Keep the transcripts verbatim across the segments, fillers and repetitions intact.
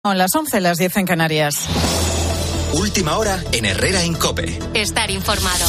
Son las once, las diez en Canarias. Última hora en Herrera en COPE. Estar informado.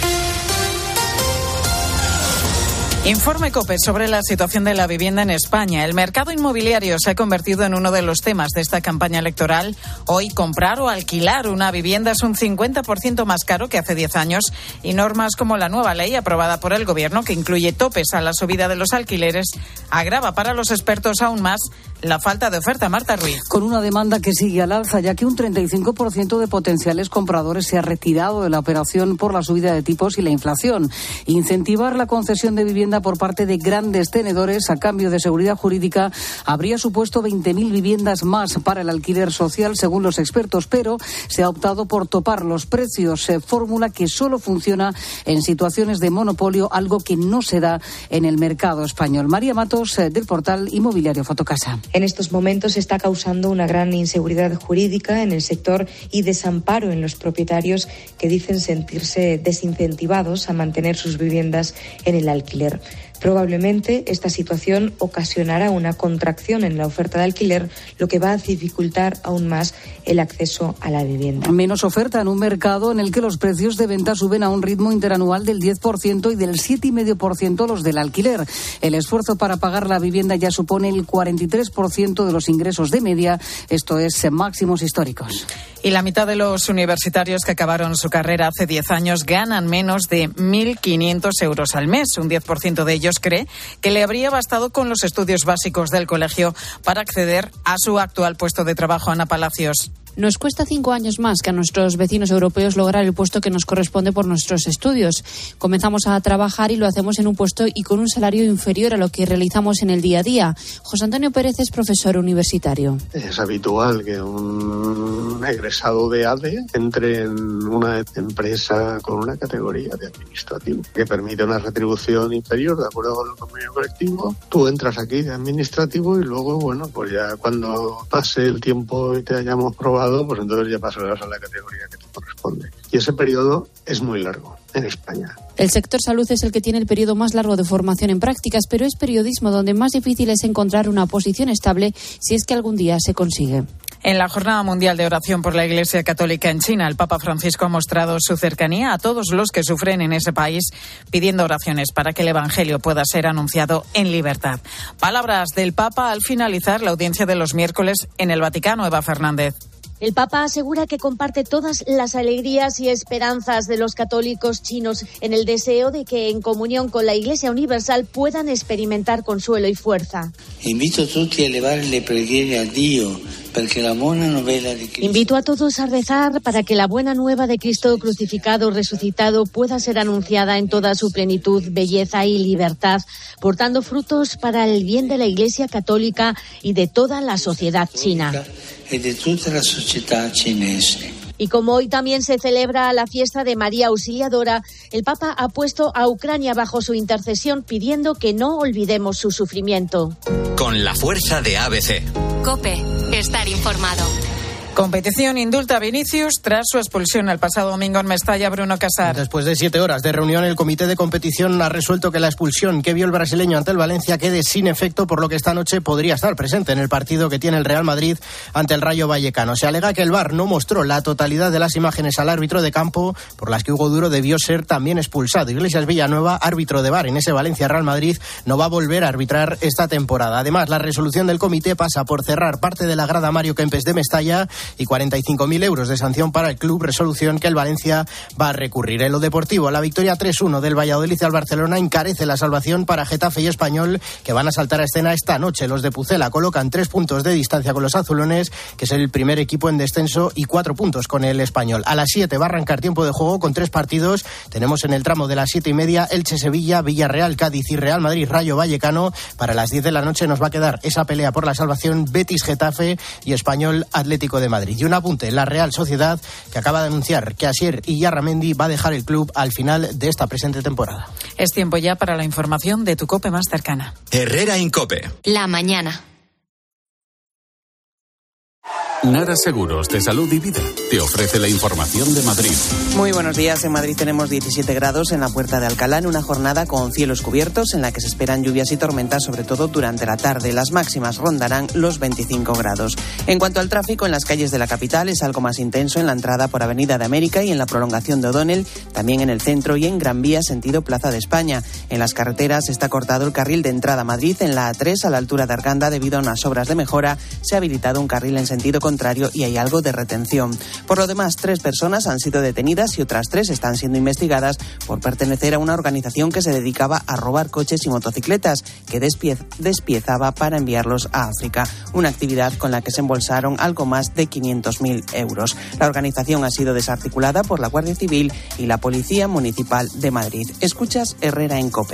Informe COPE sobre la situación de la vivienda en España. El mercado inmobiliario se ha convertido en uno de los temas de esta campaña electoral. Hoy, comprar o alquilar una vivienda es un cincuenta por ciento más caro que hace diez años y normas como la nueva ley aprobada por el Gobierno, que incluye topes a la subida de los alquileres, agrava para los expertos aún más la falta de oferta. Marta Ruiz. Con una demanda que sigue al alza, ya que un treinta y cinco por ciento de potenciales compradores se ha retirado de la operación por la subida de tipos y la inflación. Incentivar la concesión de vivienda por parte de grandes tenedores a cambio de seguridad jurídica habría supuesto veinte mil viviendas más para el alquiler social, según los expertos, pero se ha optado por topar los precios, eh, fórmula que solo funciona en situaciones de monopolio, algo que no se da en el mercado español. María Matos, eh, del portal inmobiliario Fotocasa. En estos momentos está causando una gran inseguridad jurídica en el sector y desamparo en los propietarios que dicen sentirse desincentivados a mantener sus viviendas en el alquiler. Probablemente esta situación ocasionará una contracción en la oferta de alquiler, lo que va a dificultar aún más el acceso a la vivienda. Menos oferta en un mercado en el que los precios de venta suben a un ritmo interanual del diez por ciento y del siete coma cinco por ciento los del alquiler. El esfuerzo para pagar la vivienda ya supone el cuarenta y tres por ciento de los ingresos de media, esto es, máximos históricos. Y la mitad de los universitarios que acabaron su carrera hace diez años ganan menos de mil quinientos euros al mes. Un diez por ciento de ellos cree que le habría bastado con los estudios básicos del colegio para acceder a su actual puesto de trabajo. Ana Palacios. Nos cuesta cinco años más que a nuestros vecinos europeos lograr el puesto que nos corresponde por nuestros estudios. Comenzamos a trabajar y lo hacemos en un puesto y con un salario inferior a lo que realizamos en el día a día. José Antonio Pérez es profesor universitario. Es habitual que un egresado de A D E entre en una empresa con una categoría de administrativo que permite una retribución inferior de acuerdo con el convenio colectivo. Tú entras aquí de administrativo y luego, bueno, pues ya cuando pase el tiempo y te hayamos probado, pues entonces ya pasarás a la categoría que te corresponde. Y ese periodo es muy largo en España. El sector salud es el que tiene el periodo más largo de formación en prácticas, pero es periodismo donde más difícil es encontrar una posición estable si es que algún día se consigue. En la Jornada Mundial de Oración por la Iglesia Católica en China, el Papa Francisco ha mostrado su cercanía a todos los que sufren en ese país, pidiendo oraciones para que el Evangelio pueda ser anunciado en libertad. Palabras del Papa al finalizar la audiencia de los miércoles en el Vaticano. Eva Fernández. El Papa asegura que comparte todas las alegrías y esperanzas de los católicos chinos en el deseo de que, en comunión con la Iglesia Universal, puedan experimentar consuelo y fuerza. Invito a tutti a elevare le preghiere a Dio perché la buona novela di Cristo. Invito a todos a rezar para que la buena nueva de Cristo crucificado, resucitado, pueda ser anunciada en toda su plenitud, belleza y libertad, portando frutos para el bien de la Iglesia Católica y de toda la sociedad china. E di tutta la società cinese. Y como hoy también se celebra la fiesta de María Auxiliadora, el Papa ha puesto a Ucrania bajo su intercesión, pidiendo que no olvidemos su sufrimiento. Con la fuerza de A B C. COPE. Estar informado. Competición indulta a Vinicius tras su expulsión el pasado domingo en Mestalla. Bruno Casar. Después de siete horas de reunión, el comité de competición ha resuelto que la expulsión que vio el brasileño ante el Valencia quede sin efecto, por lo que esta noche podría estar presente en el partido que tiene el Real Madrid ante el Rayo Vallecano. Se alega que el V A R no mostró la totalidad de las imágenes al árbitro de campo, por las que Hugo Duro debió ser también expulsado. Iglesias Villanueva, árbitro de V A R en ese Valencia-Real Madrid, no va a volver a arbitrar esta temporada. Además, la resolución del comité pasa por cerrar parte de la grada Mario Kempes de Mestalla y cuarenta y cinco mil euros de sanción para el club, resolución que el Valencia va a recurrir. En lo deportivo, la victoria tres uno del Valladolid al Barcelona encarece la salvación para Getafe y Español, que van a saltar a escena esta noche. Los de Pucela colocan tres puntos de distancia con los azulones, que es el primer equipo en descenso, y cuatro puntos con el Español. A las siete va a arrancar tiempo de juego con tres partidos. Tenemos en el tramo de las siete y media Elche-Sevilla, Villarreal, Cádiz y Real Madrid-Rayo Vallecano. Para las diez de la noche nos va a quedar esa pelea por la salvación, Betis-Getafe y Español-Atlético de Madrid. Y un apunte, la Real Sociedad, que acaba de anunciar que Asier Iyarramendi va a dejar el club al final de esta presente temporada. Es tiempo ya para la información de tu COPE más cercana. Herrera en COPE. La mañana. Nara Seguros de Salud y Vida te ofrece la información de Madrid. Muy buenos días. En Madrid tenemos diecisiete grados en la Puerta de Alcalá, en una jornada con cielos cubiertos en la que se esperan lluvias y tormentas, sobre todo durante la tarde. Las máximas rondarán los veinticinco grados. En cuanto al tráfico, en las calles de la capital es algo más intenso en la entrada por Avenida de América y en la prolongación de O'Donnell, también en el centro y en Gran Vía sentido Plaza de España. En las carreteras está cortado el carril de entrada a Madrid en la A tres a la altura de Arganda debido a unas obras de mejora. Se ha habilitado un carril en sentido contrario y hay algo de retención. Por lo demás, tres personas han sido detenidas y otras tres están siendo investigadas por pertenecer a una organización que se dedicaba a robar coches y motocicletas que despie- despiezaba para enviarlos a África. Una actividad con la que se embolsaron algo más de quinientos mil euros. La organización ha sido desarticulada por la Guardia Civil y la Policía Municipal de Madrid. Escuchas Herrera en COPE.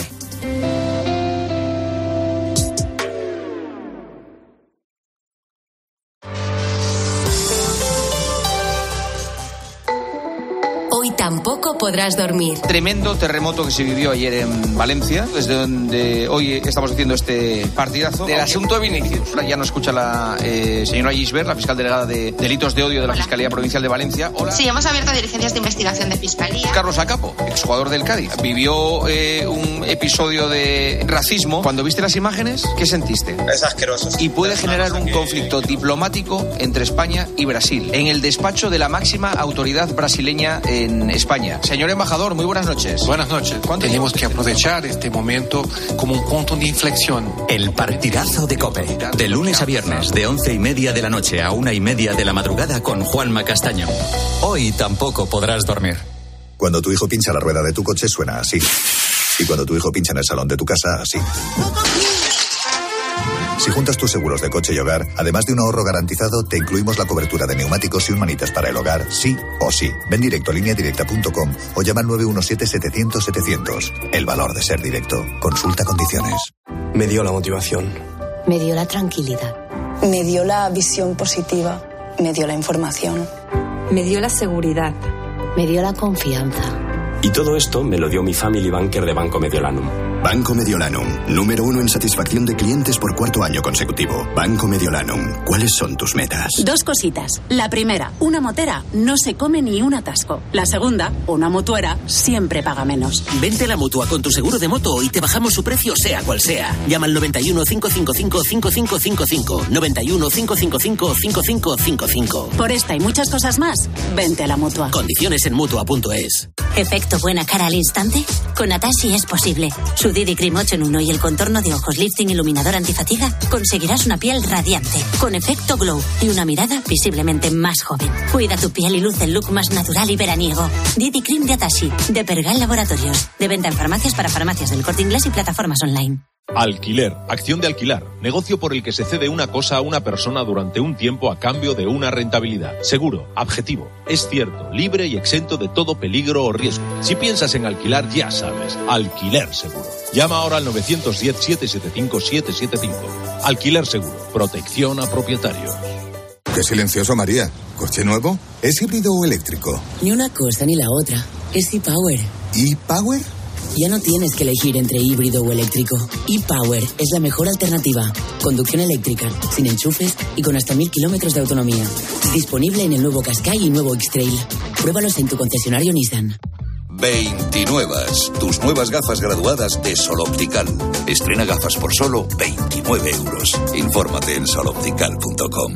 Hoy tampoco podrás dormir. Tremendo terremoto que se vivió ayer en Valencia, desde donde hoy estamos haciendo este partidazo del asunto de Vinicius. Ya nos escucha la eh, señora Gisbert, la fiscal delegada de delitos de odio de la Hola. Fiscalía Provincial de Valencia. Hola. Sí, hemos abierto diligencias de investigación de fiscalía. Carlos Acapo, exjugador del Cádiz, vivió eh, un episodio de racismo. Cuando viste las imágenes, ¿qué sentiste? Es asqueroso. Y puede generar un conflicto diplomático entre España y Brasil, en el despacho de la máxima autoridad brasileña en España. Señor embajador, muy buenas noches. Buenas noches. Tenemos que aprovechar este momento como un punto de inflexión. El partidazo de COPE. De lunes a viernes, de once y media de la noche a una y media de la madrugada con Juanma Castaño. Hoy tampoco podrás dormir. Cuando tu hijo pincha la rueda de tu coche suena así. Y cuando tu hijo pincha en el salón de tu casa, así. Si juntas tus seguros de coche y hogar, además de un ahorro garantizado, te incluimos la cobertura de neumáticos y un manitas para el hogar, sí o sí. Ven directo a línea directa punto com o llama al nueve uno siete, setecientos, setecientos. El valor de ser directo. Consulta condiciones. Me dio la motivación. Me dio la tranquilidad. Me dio la visión positiva. Me dio la información. Me dio la seguridad. Me dio la confianza. Y todo esto me lo dio mi Family Banker de Banco Mediolanum. Banco Mediolanum, número uno en satisfacción de clientes por cuarto año consecutivo. Banco Mediolanum, ¿cuáles son tus metas? Dos cositas. La primera, una motera no se come ni un atasco. La segunda, una mutuera siempre paga menos. Vente a la Mutua con tu seguro de moto y te bajamos su precio sea cual sea. Llama al noventa y uno, cinco cinco cinco, cinco cinco cinco cinco. noventa y uno, cinco cinco cinco, cinco cinco cinco cinco. Por esta y muchas cosas más, vente a la Mutua. Condiciones en mutua punto es. ¿Efecto buena cara al instante? Con Atashi es posible. Su D D Cream ocho en uno y el contorno de ojos lifting iluminador antifatiga conseguirás una piel radiante, con efecto glow y una mirada visiblemente más joven. Cuida tu piel y luce el look más natural y veraniego. D D Cream de Atashi, de Pergal Laboratorios. De venta en farmacias para farmacias del Corte Inglés y plataformas online. Alquiler, acción de alquilar, negocio por el que se cede una cosa a una persona durante un tiempo a cambio de una rentabilidad. Seguro, objetivo, es cierto, libre y exento de todo peligro o riesgo. Si piensas en alquilar, ya sabes, Alquiler Seguro. Llama ahora al nueve uno cero, siete siete cinco, siete siete cinco. Alquiler Seguro, protección a propietarios. Qué silencioso, María. ¿Coche nuevo? ¿Es híbrido o eléctrico? Ni una cosa ni la otra. Es ePower. ¿ePower? Ya no tienes que elegir entre híbrido o eléctrico. ePower es la mejor alternativa. Conducción eléctrica, sin enchufes y con hasta mil kilómetros de autonomía. Disponible en el nuevo Qashqai y nuevo X-Trail. Pruébalos en tu concesionario Nissan. veintinuevas, tus nuevas gafas graduadas de Sol Optical. Estrena gafas por solo veintinueve euros. Infórmate en sol optical punto com.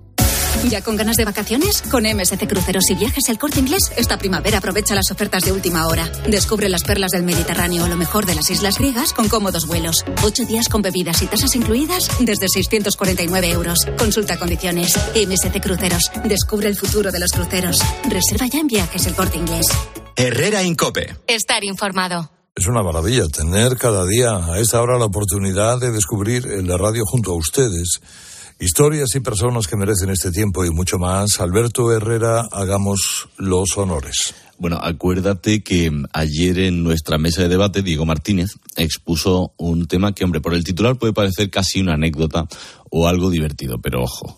¿Ya con ganas de vacaciones? Con M S C Cruceros y Viajes El Corte Inglés, esta primavera aprovecha las ofertas de última hora. Descubre las perlas del Mediterráneo o lo mejor de las islas griegas con cómodos vuelos. Ocho días con bebidas y tasas incluidas desde seiscientos cuarenta y nueve euros. Consulta condiciones. M S C Cruceros. Descubre el futuro de los cruceros. Reserva ya en Viajes El Corte Inglés. Herrera en COPE. Estar informado. Es una maravilla tener cada día a esta hora la oportunidad de descubrir en la radio junto a ustedes historias y personas que merecen este tiempo y mucho más. Alberto Herrera, hagamos los honores. Bueno, acuérdate que ayer en nuestra mesa de debate Diego Martínez expuso un tema que, hombre, por el titular puede parecer casi una anécdota o algo divertido, pero ojo.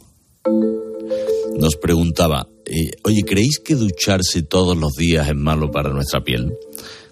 Nos preguntaba, eh, oye, ¿creéis que ducharse todos los días es malo para nuestra piel?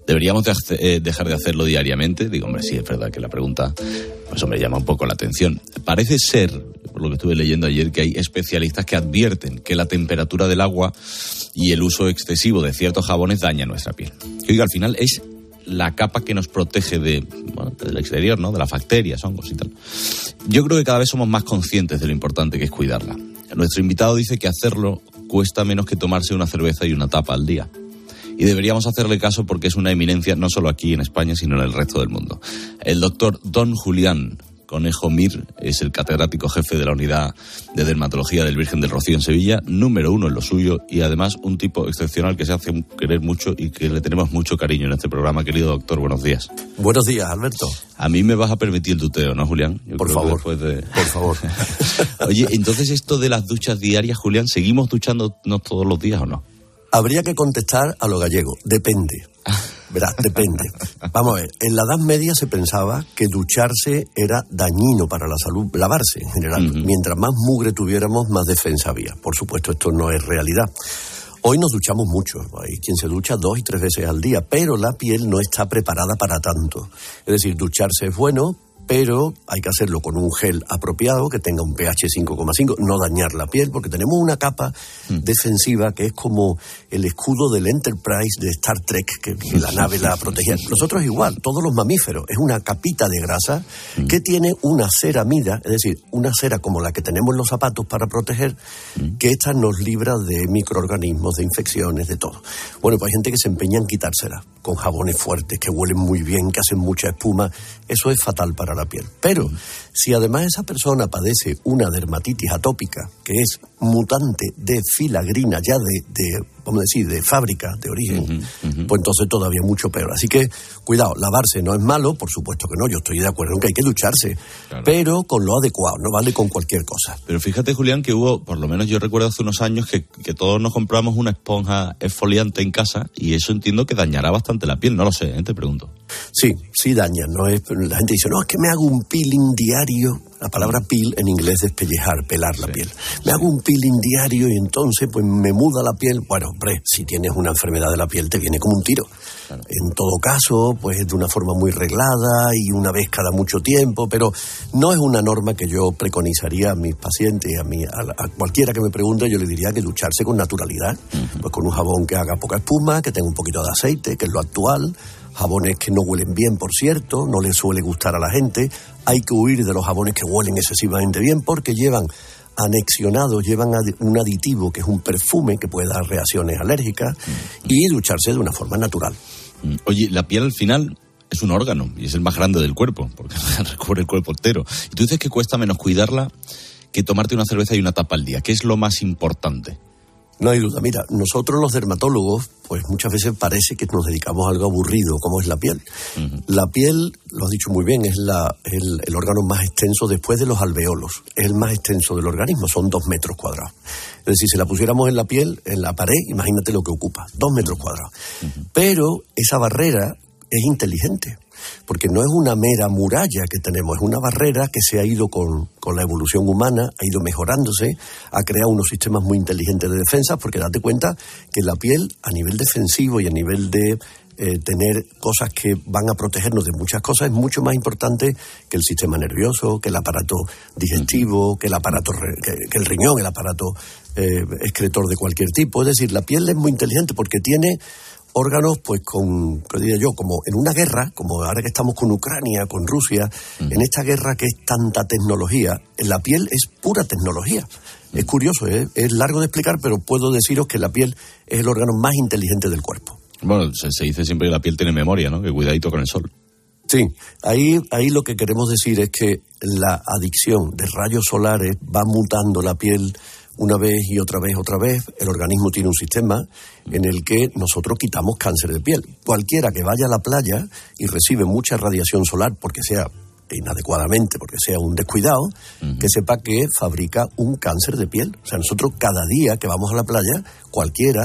¿Deberíamos de hacer, eh, dejar de hacerlo diariamente? Digo, hombre, sí, es verdad que la pregunta, pues hombre, llama un poco la atención. Parece ser, por lo que estuve leyendo ayer, que hay especialistas que advierten que la temperatura del agua y el uso excesivo de ciertos jabones daña nuestra piel. Que oiga, al final es la capa que nos protege de, bueno, del exterior, ¿no? De las bacterias, hongos y tal. Yo creo que cada vez somos más conscientes de lo importante que es cuidarla. Nuestro invitado dice que hacerlo cuesta menos que tomarse una cerveza y una tapa al día. Y deberíamos hacerle caso porque es una eminencia no solo aquí en España, sino en el resto del mundo. El doctor Don Julián Conejo Mir es el catedrático jefe de la Unidad de Dermatología del Virgen del Rocío en Sevilla, número uno en lo suyo y además un tipo excepcional que se hace querer mucho y que le tenemos mucho cariño en este programa. Querido doctor, buenos días. Buenos días, Alberto. A mí me vas a permitir el tuteo, ¿no, Julián? Yo por creo favor, que de... por favor. Oye, entonces esto de las duchas diarias, Julián, ¿seguimos duchándonos todos los días o no? Habría que contestar a lo gallego, depende. Verás, depende. Vamos a ver, en la Edad Media se pensaba que ducharse era dañino para la salud, lavarse en general. Uh-huh. Mientras más mugre tuviéramos, más defensa había. Por supuesto, esto no es realidad. Hoy nos duchamos mucho, hay quien se ducha dos y tres veces al día, pero la piel no está preparada para tanto. Es decir, ducharse es bueno, pero hay que hacerlo con un gel apropiado, que tenga un pH cinco coma cinco, no dañar la piel, porque tenemos una capa mm. defensiva que es como el escudo del Enterprise de Star Trek, que, que la nave la protegía. Nosotros igual, todos los mamíferos, es una capita de grasa mm. que tiene una ceramida, es decir, una cera como la que tenemos en los zapatos para proteger, mm. que esta nos libra de microorganismos, de infecciones, de todo. Bueno, pues hay gente que se empeña en quitársela, con jabones fuertes, que huelen muy bien, que hacen mucha espuma. Eso es fatal para la piel. Pero mm. si además esa persona padece una dermatitis atópica, que es mutante de filagrina, ya de, de vamos a decir, de fábrica, de origen, uh-huh, uh-huh. pues entonces todavía mucho peor. Así que, cuidado, lavarse no es malo, por supuesto que no, yo estoy de acuerdo en que hay que ducharse, claro. pero con lo adecuado, no vale con cualquier cosa. Pero fíjate, Julián, que hubo, por lo menos yo recuerdo hace unos años, que, que todos nos compramos una esponja exfoliante en casa, y eso entiendo que dañará bastante la piel, no lo sé, ¿eh? Te pregunto. Sí, sí daña, no es, la gente dice, no, es que me hago un peeling diario. La palabra peel en inglés es pellejar, pelar la sí, piel. Me sí. hago un peeling diario y entonces pues me muda la piel. Bueno, hombre, si tienes una enfermedad de la piel te viene como un tiro. Claro. En todo caso, pues de una forma muy reglada y una vez cada mucho tiempo, pero no es una norma que yo preconizaría a mis pacientes, a, mi, a, a cualquiera que me pregunte, yo le diría que ducharse con naturalidad, uh-huh. pues con un jabón que haga poca espuma, que tenga un poquito de aceite, que es lo actual. Jabones que no huelen bien, por cierto, no les suele gustar a la gente. Hay que huir de los jabones que huelen excesivamente bien porque llevan anexionados, llevan un aditivo que es un perfume que puede dar reacciones alérgicas mm. y ducharse de una forma natural. Oye, la piel al final es un órgano y es el más grande del cuerpo porque recubre el cuerpo entero. Y tú dices que cuesta menos cuidarla que tomarte una cerveza y una tapa al día. ¿Qué es lo más importante? No hay duda. Mira, nosotros los dermatólogos, pues muchas veces parece que nos dedicamos a algo aburrido, como es la piel. Uh-huh. La piel, lo has dicho muy bien, es la, el, el órgano más extenso después de los alveolos. Es el más extenso del organismo, son dos metros cuadrados. Es decir, si la pusiéramos en la piel, en la pared, imagínate lo que ocupa, dos metros cuadrados. Uh-huh. Pero esa barrera es inteligente, porque no es una mera muralla que tenemos, es una barrera que se ha ido con, con la evolución humana, ha ido mejorándose, ha creado unos sistemas muy inteligentes de defensa, porque date cuenta que la piel, a nivel defensivo y a nivel de eh, tener cosas que van a protegernos de muchas cosas, es mucho más importante que el sistema nervioso, que el aparato digestivo, que el aparato, que, que el riñón, el aparato eh, excretor de cualquier tipo. Es decir, la piel es muy inteligente porque tiene órganos, pues con, ¿qué diría yo? Como en una guerra, como ahora que estamos con Ucrania, con Rusia, mm. en esta guerra que es tanta tecnología, la piel es pura tecnología. Mm. Es curioso, ¿eh? Es largo de explicar, pero puedo deciros que la piel es el órgano más inteligente del cuerpo. Bueno, se, se dice siempre que la piel tiene memoria, ¿no? Que cuidadito con el sol. Sí, ahí, ahí lo que queremos decir es que la adicción de rayos solares va mutando la piel una vez y otra vez, otra vez. El organismo tiene un sistema en el que nosotros quitamos cáncer de piel. Cualquiera que vaya a la playa y recibe mucha radiación solar porque sea inadecuadamente, porque sea un descuidado, uh-huh. que sepa que fabrica un cáncer de piel. O sea, nosotros cada día que vamos a la playa, cualquiera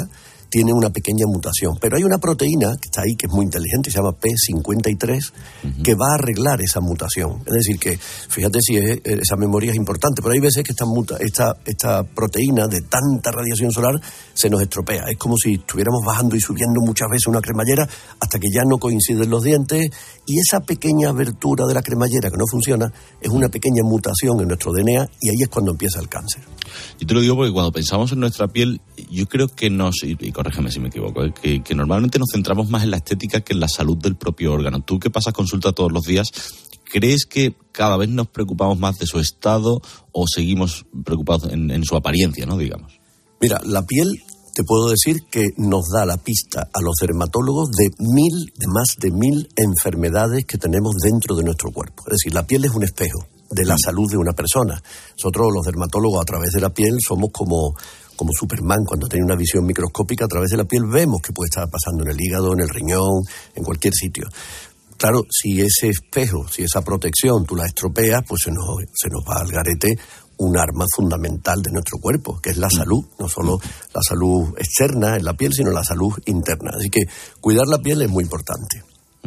tiene una pequeña mutación. Pero hay una proteína que está ahí, que es muy inteligente, se llama P cincuenta y tres, uh-huh. que va a arreglar esa mutación. Es decir, que fíjate si es, esa memoria es importante, pero hay veces que esta, muta, esta, esta proteína de tanta radiación solar se nos estropea. Es como si estuviéramos bajando y subiendo muchas veces una cremallera hasta que ya no coinciden los dientes, y esa pequeña abertura de la cremallera que no funciona es una pequeña mutación en nuestro D N A, y ahí es cuando empieza el cáncer. Yo te lo digo porque cuando pensamos en nuestra piel, yo creo que nos, y, y corrígeme si me equivoco, ¿eh? que, que normalmente nos centramos más en la estética que en la salud del propio órgano. Tú que pasas consulta todos los días, ¿crees que cada vez nos preocupamos más de su estado o seguimos preocupados en, en su apariencia, no digamos? Mira, la piel, te puedo decir que nos da la pista a los dermatólogos de mil, de más de mil enfermedades que tenemos dentro de nuestro cuerpo. Es decir, la piel es un espejo de la salud de una persona. Nosotros, los dermatólogos, a través de la piel, somos como, como Superman. Cuando tiene una visión microscópica, a través de la piel vemos qué puede estar pasando en el hígado, en el riñón, en cualquier sitio. Claro, si ese espejo, si esa protección tú la estropeas, pues se nos, se nos va al garete un arma fundamental de nuestro cuerpo, que es la salud, no solo la salud externa en la piel, sino la salud interna. Así que cuidar la piel es muy importante.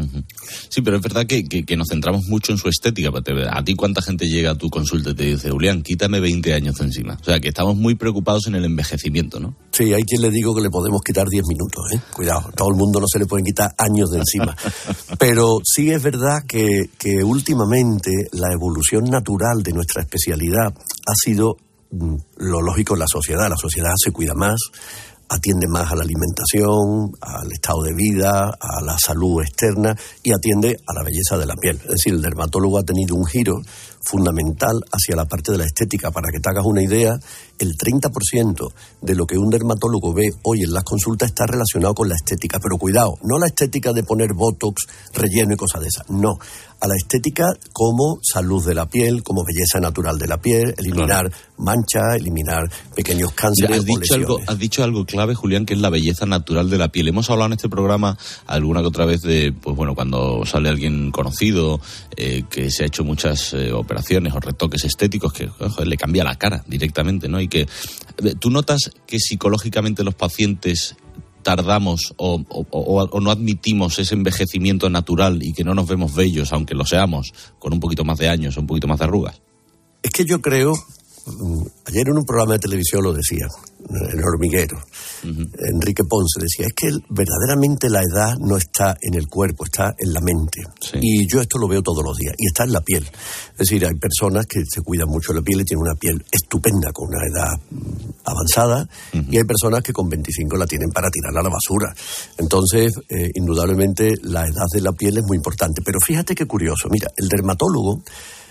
Sí, pero es verdad que, que, que nos centramos mucho en su estética. ¿A ti cuánta gente llega a tu consulta y te dice, Julián, quítame veinte años de encima? O sea, que estamos muy preocupados en el envejecimiento, ¿no? Sí, hay quien le digo que le podemos quitar diez minutos, ¿eh? Cuidado, a todo el mundo no se le pueden quitar años de encima. Pero sí es verdad que, que últimamente la evolución natural de nuestra especialidad ha sido mm, lo lógico en la sociedad. La sociedad se cuida más, atiende más a la alimentación, al estado de vida, a la salud externa y atiende a la belleza de la piel. Es decir, el dermatólogo ha tenido un giro fundamental hacia la parte de la estética. Para que te hagas una idea, el treinta por ciento de lo que un dermatólogo ve hoy en las consultas está relacionado con la estética. Pero cuidado, no la estética de poner botox, relleno y cosas de esas. No, a la estética como salud de la piel, como belleza natural de la piel, eliminar claro. manchas, eliminar pequeños cánceres. Mira, has, o dicho algo, has dicho algo clave, Julián, que es la belleza natural de la piel. Hemos hablado en este programa alguna que otra vez de, pues bueno, cuando sale alguien conocido eh, que se ha hecho muchas eh, operaciones o retoques estéticos que joder, le cambia la cara directamente, ¿no? Y que tú notas que psicológicamente los pacientes tardamos o, o, o, o no admitimos ese envejecimiento natural y que no nos vemos bellos, aunque lo seamos, con un poquito más de años o un poquito más de arrugas. Es que yo creo, ayer en un programa de televisión lo decía, El Hormiguero, uh-huh. Enrique Ponce decía, es que verdaderamente la edad no está en el cuerpo, está en la mente. Sí. Y yo esto lo veo todos los días, y está en la piel. Es decir, hay personas que se cuidan mucho la piel y tienen una piel estupenda con una edad avanzada, uh-huh. y hay personas que con veinticinco la tienen para tirarla a la basura. Entonces, eh, indudablemente, la edad de la piel es muy importante. Pero fíjate qué curioso, mira, el dermatólogo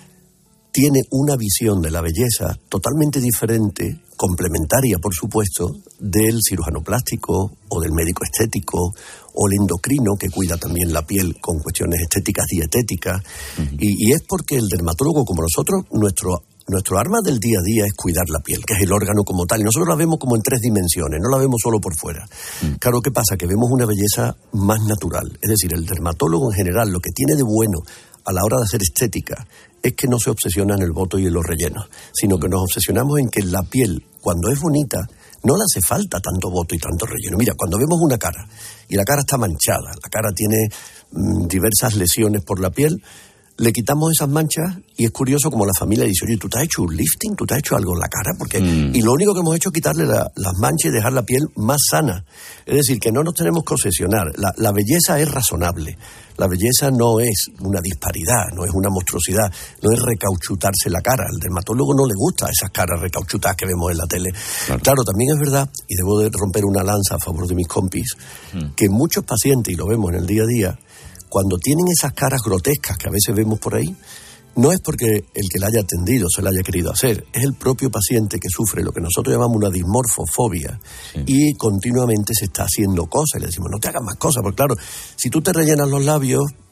tiene una visión de la belleza totalmente diferente, complementaria, por supuesto, del cirujano plástico o del médico estético o el endocrino, que cuida también la piel con cuestiones estéticas, dietéticas. Uh-huh. Y, y es porque el dermatólogo, como nosotros, nuestro, nuestro arma del día a día es cuidar la piel, que es el órgano como tal. Y nosotros la vemos como en tres dimensiones, no la vemos solo por fuera. Uh-huh. Claro, ¿qué pasa? Que vemos una belleza más natural. Es decir, el dermatólogo en general, lo que tiene de bueno a la hora de hacer estética es que no se obsesiona en el botox y en los rellenos, sino que nos obsesionamos en que la piel, cuando es bonita, no le hace falta tanto botox y tanto relleno. Mira, cuando vemos una cara y la cara está manchada, la cara tiene mmm, diversas lesiones por la piel, le quitamos esas manchas y es curioso como la familia dice, oye, ¿tú te has hecho un lifting? ¿Tú te has hecho algo en la cara? Porque mm. Y lo único que hemos hecho es quitarle la, las manchas y dejar la piel más sana. Es decir, que no nos tenemos que obsesionar. La, la belleza es razonable. La belleza no es una disparidad, no es una monstruosidad, no es recauchutarse la cara. Al dermatólogo no le gusta esas caras recauchutadas que vemos en la tele. Claro, claro también es verdad, y debo de romper una lanza a favor de mis compis, mm. que muchos pacientes, y lo vemos en el día a día, cuando tienen esas caras grotescas que a veces vemos por ahí, no es porque el que la haya atendido se la haya querido hacer, es el propio paciente que sufre lo que nosotros llamamos una dismorfofobia, sí. y continuamente se está haciendo cosas, y le decimos, no te hagas más cosas, porque claro, si tú te rellenas los labios,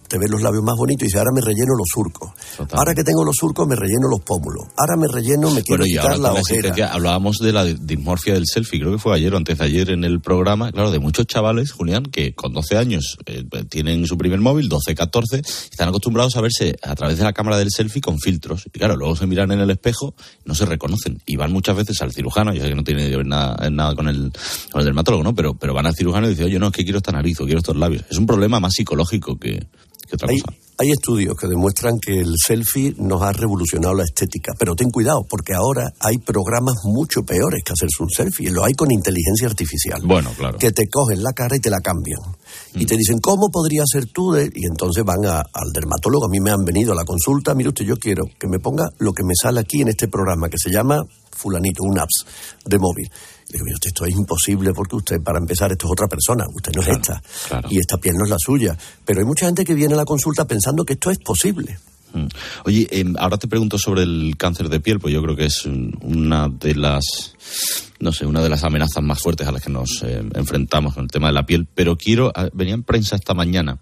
te ves los labios más bonitos y dices, ahora me relleno los surcos. Total. Ahora que tengo los surcos, me relleno los pómulos. Ahora me relleno, me quiero bueno, quitar la ojera. Hablábamos de la dismorfia del selfie, creo que fue ayer o antes de ayer en el programa, claro, de muchos chavales, Julián, que con doce años eh, tienen su primer móvil, doce, catorce, están acostumbrados a verse a través de la cámara del selfie con filtros. Y claro, luego se miran en el espejo, no se reconocen. Y van muchas veces al cirujano, yo sé que no tiene que ver nada, nada con, el, con el dermatólogo, ¿no? Pero, pero van al cirujano y dicen, oye, no, es que quiero esta nariz o quiero estos labios. Es un problema más psicológico que... Otra hay, cosa. hay estudios que demuestran que el selfie nos ha revolucionado la estética, pero ten cuidado, porque ahora hay programas mucho peores que hacerse un selfie, lo hay con inteligencia artificial. Bueno, claro. Que te cogen la cara y te la cambian. Mm. Y te dicen, ¿cómo podría ser tú? De... Y entonces van a, al dermatólogo, a mí me han venido a la consulta, mire usted, yo quiero que me ponga lo que me sale aquí en este programa, que se llama fulanito, un apps de móvil. Y digo, mire usted, esto es imposible porque usted, para empezar, esto es otra persona, usted no claro, es esta, claro. Y esta piel no es la suya. Pero hay mucha gente que viene a la consulta pensando que esto es posible. Mm. Oye, eh, ahora te pregunto sobre el cáncer de piel, pues yo creo que es una de las, no sé, una de las amenazas más fuertes a las que nos eh, enfrentamos con el tema de la piel, pero quiero, venía en prensa esta mañana,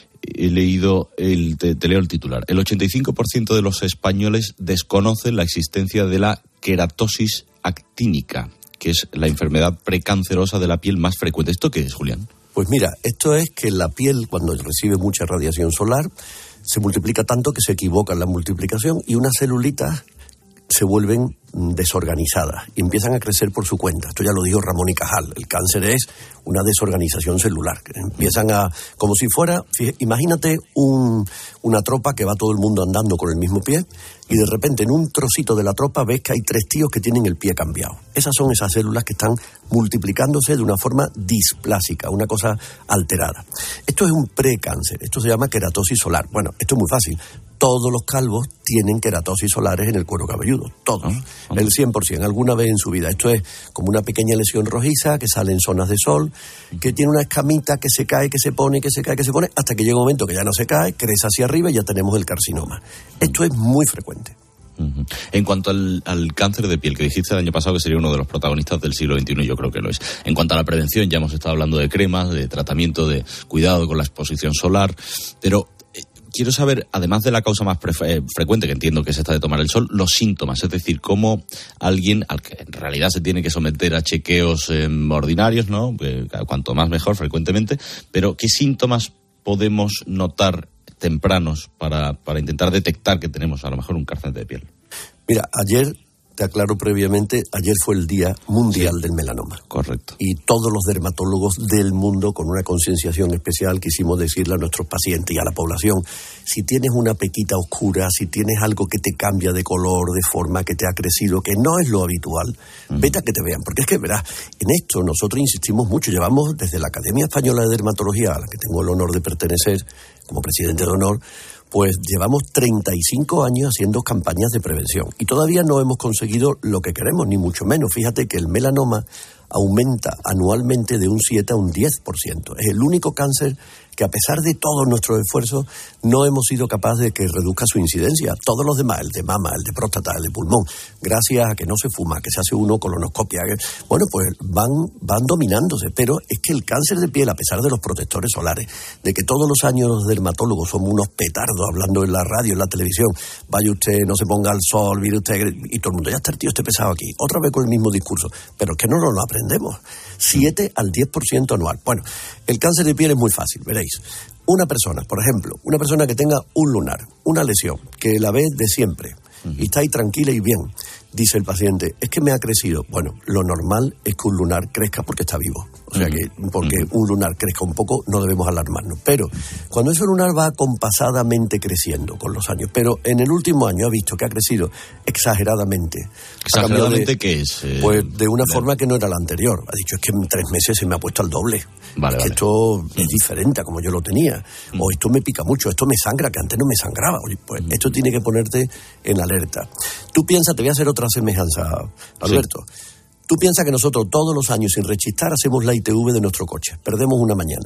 he leído, el, te, te leo el titular, el ochenta y cinco por ciento de los españoles desconocen la existencia de la queratosis actínica, que es la enfermedad precancerosa de la piel más frecuente. ¿Esto qué es, Julián? Pues mira, esto es que la piel, cuando recibe mucha radiación solar, se multiplica tanto que se equivoca en la multiplicación y unas celulitas se vuelven desorganizadas y empiezan a crecer por su cuenta. Esto ya lo dijo Ramón y Cajal. El cáncer es una desorganización celular. Empiezan a, como si fuera, fíjate, imagínate un, una tropa que va todo el mundo andando con el mismo pie y de repente en un trocito de la tropa ves que hay tres tíos que tienen el pie cambiado. Esas son esas células que están multiplicándose de una forma displásica, una cosa alterada. Esto es un precáncer, esto se llama queratosis solar. Bueno, esto es muy fácil. Todos los calvos tienen queratosis solares en el cuero cabelludo, todos, ¿Ah? el cien por ciento, alguna vez en su vida. Esto es como una pequeña lesión rojiza que sale en zonas de sol, que tiene una escamita que se cae, que se pone, que se cae, que se pone, hasta que llega un momento que ya no se cae, crece hacia arriba y ya tenemos el carcinoma. Esto es muy frecuente. Uh-huh. En cuanto al, al cáncer de piel, que dijiste el año pasado que sería uno de los protagonistas del siglo veintiuno, yo creo que lo es. En cuanto a la prevención, ya hemos estado hablando de cremas, de tratamiento, de cuidado con la exposición solar, pero quiero saber, además de la causa más pre- eh, frecuente, que entiendo que es esta de tomar el sol, los síntomas, es decir, cómo alguien, al que en realidad se tiene que someter a chequeos eh, ordinarios, ¿no? Eh, cuanto más mejor, frecuentemente, pero ¿qué síntomas podemos notar tempranos para, para intentar detectar que tenemos a lo mejor un cáncer de piel? Mira, ayer, te aclaro previamente, ayer fue el Día Mundial sí, del Melanoma. Correcto. Y todos los dermatólogos del mundo, con una concienciación especial, quisimos decirle a nuestros pacientes y a la población, si tienes una pequita oscura, si tienes algo que te cambia de color, de forma, que te ha crecido, que no es lo habitual, uh-huh. vete a que te vean. Porque es que, verás, en esto nosotros insistimos mucho, llevamos desde la Academia Española de Dermatología, a la que tengo el honor de pertenecer como presidente de honor, pues llevamos treinta y cinco años haciendo campañas de prevención y todavía no hemos conseguido lo que queremos, ni mucho menos. Fíjate que el melanoma aumenta anualmente de un siete a un diez por ciento. Es el único cáncer que a pesar de todos nuestros esfuerzos no hemos sido capaces de que reduzca su incidencia. Todos los demás, el de mama, el de próstata, el de pulmón, gracias a que no se fuma, que se hace uno colonoscopia, bueno, pues van, van dominándose. Pero es que el cáncer de piel, a pesar de los protectores solares, de que todos los años los dermatólogos somos unos petardos hablando en la radio, en la televisión, vaya usted, no se ponga al sol, mire usted, y todo el mundo, ya está el tío este pesado aquí, otra vez con el mismo discurso, pero es que no nos lo aprendemos. siete al diez por ciento anual. Bueno, el cáncer de piel es muy fácil, veréis. Una persona, por ejemplo, una persona que tenga un lunar, una lesión, que la ve de siempre, uh-huh. y está ahí tranquila y bien, dice el paciente, es que me ha crecido. Bueno, lo normal es que un lunar crezca porque está vivo. O sea que porque un lunar crezca un poco no debemos alarmarnos. Pero cuando ese lunar va acompasadamente creciendo con los años, pero en el último año ha visto que ha crecido exageradamente. ¿Exageradamente de, qué es? Eh, pues de una de... forma que no era la anterior. Ha dicho, es que en tres meses se me ha puesto al doble. Vale, es vale. que esto es diferente a como yo lo tenía. Mm. O esto me pica mucho, esto me sangra, que antes no me sangraba. Oye, pues mm. esto tiene que ponerte en alerta. Tú piensas, te voy a hacer otra semejanza, Alberto. Sí. Tú piensas que nosotros todos los años sin rechistar hacemos la I T V de nuestro coche. Perdemos una mañana.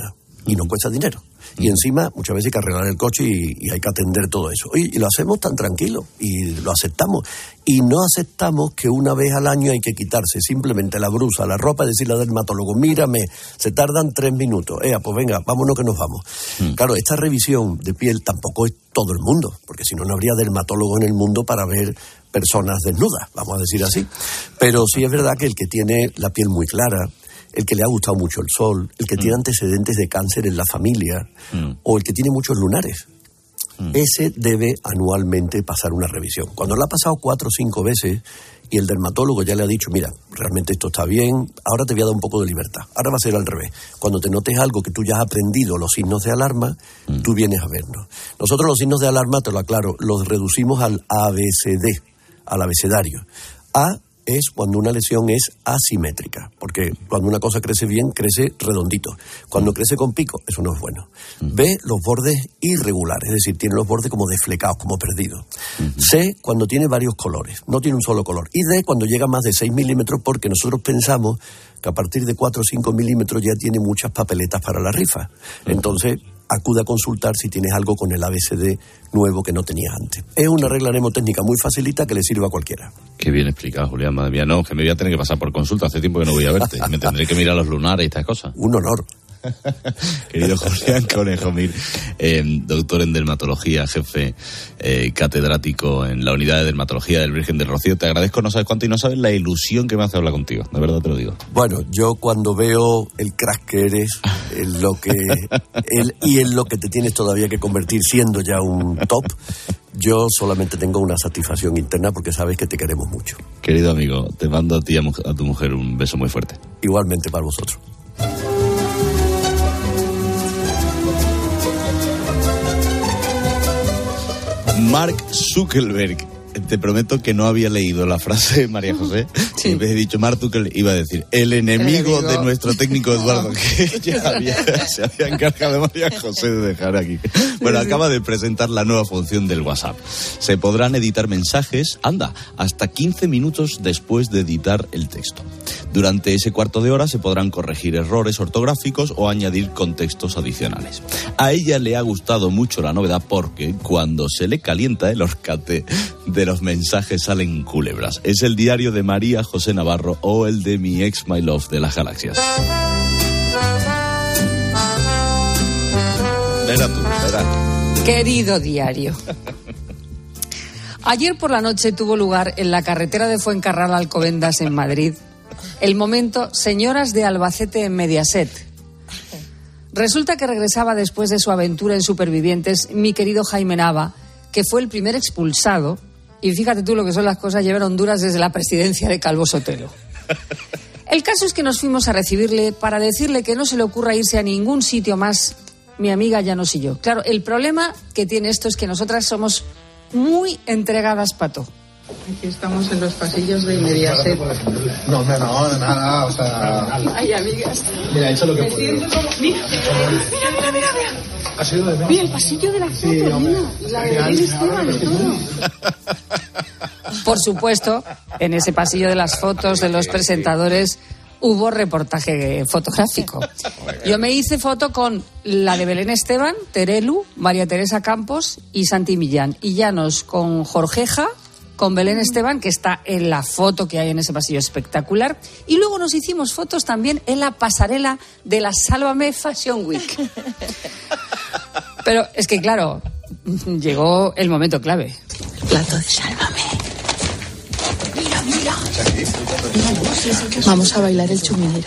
y no cuesta dinero. Y encima, muchas veces hay que arreglar el coche y, y hay que atender todo eso. Y, y lo hacemos tan tranquilo, y lo aceptamos. Y no aceptamos que una vez al año hay que quitarse simplemente la brusa, la ropa, y decirle al dermatólogo, mírame, se tardan tres minutos. Ea, pues venga, vámonos que nos vamos. Mm. Claro, esta revisión de piel tampoco es todo el mundo, porque si no, no habría dermatólogos en el mundo para ver personas desnudas, vamos a decir así. Pero sí es verdad que el que tiene la piel muy clara, el que le ha gustado mucho el sol, el que mm. tiene antecedentes de cáncer en la familia, mm. o el que tiene muchos lunares, mm. ese debe anualmente pasar una revisión. Cuando lo ha pasado cuatro o cinco veces y el dermatólogo ya le ha dicho, mira, realmente esto está bien, ahora te voy a dar un poco de libertad. Ahora va a ser al revés. Cuando te notes algo que tú ya has aprendido, los signos de alarma, mm. tú vienes a vernos. Nosotros los signos de alarma, te lo aclaro, los reducimos al A B C D, al abecedario. A es cuando una lesión es asimétrica, porque cuando una cosa crece bien, crece redondito. Cuando crece con pico, eso no es bueno. B, los bordes irregulares, es decir, tiene los bordes como desflecados, como perdidos. Uh-huh. C, cuando tiene varios colores, no tiene un solo color. Y D, cuando llega a más de seis milímetros, porque nosotros pensamos que a partir de cuatro o cinco milímetros ya tiene muchas papeletas para la rifa. Uh-huh. Entonces, acude a consultar si tienes algo con el A B C D nuevo que no tenías antes. Es una regla mnemotécnica muy facilita que le sirve a cualquiera. Qué bien explicado, Julián, madre mía. No, que me voy a tener que pasar por consulta. Hace tiempo que no voy a verte. Me tendré que mirar los lunares y estas cosas. Un honor. Querido Julián Conejo Mir, eh, doctor en dermatología, jefe eh, catedrático en la unidad de dermatología del Virgen del Rocío, te agradezco no sabes cuánto y no sabes la ilusión que me hace hablar contigo, de verdad te lo digo. Bueno, yo cuando veo el crack que eres, en lo que el, y en lo que te tienes todavía que convertir siendo ya un top, yo solamente tengo una satisfacción interna porque sabes que te queremos mucho. Querido amigo, te mando a ti y a tu mujer un beso muy fuerte. Igualmente para vosotros. Mark Zuckerberg. Te prometo que no había leído la frase de María José. Sí. En vez de dicho Mark Zuckerberg, iba a decir el enemigo, el enemigo de nuestro técnico Eduardo, que ya había, se había encargado María José de dejar aquí. Bueno, sí, acaba sí. de presentar la nueva función del WhatsApp. Se podrán editar mensajes, anda, hasta quince minutos después de editar el texto. Durante ese cuarto de hora se podrán corregir errores ortográficos o añadir contextos adicionales. A ella le ha gustado mucho la novedad porque cuando se le calienta el horcate de los mensajes salen culebras. Es el diario de María José Navarro o el de mi ex My Love de las galaxias. Verá tú, verá. Querido diario. Ayer por la noche tuvo lugar en la carretera de Fuencarral a Alcobendas en Madrid el momento Señoras de Albacete en Mediaset. Resulta que regresaba después de su aventura en Supervivientes mi querido Jaime Nava, que fue el primer expulsado. Y fíjate tú lo que son las cosas, llevar a Honduras desde la presidencia de Calvo Sotelo. El caso es que nos fuimos a recibirle para decirle que no se le ocurra irse a ningún sitio más, mi amiga Llanos y yo. Claro, el problema que tiene esto es que nosotras somos muy entregadas, Pato. Aquí estamos en los pasillos de Mediaset. No, no, no, nada, o sea... Ay, amigas. Mira, he hecho lo que puedo. Mira, mira, mira, mira, mira. ¿Ha sido de menos? Mira, el pasillo de la foto, sí, mira. La de Belén Esteban y todo. Por supuesto, en ese pasillo de las fotos de los presentadores hubo reportaje fotográfico. Yo me hice foto con la de Belén Esteban, Terelu, María Teresa Campos y Santi Millán. Y Llanos con Jorgeja, con Belén Esteban, que está en la foto que hay en ese pasillo espectacular. Y luego nos hicimos fotos también en la pasarela de la Sálvame Fashion Week. Pero es que, claro, llegó el momento clave. Plato de Sálvame. Mira, mira. Vamos a bailar el chuminero.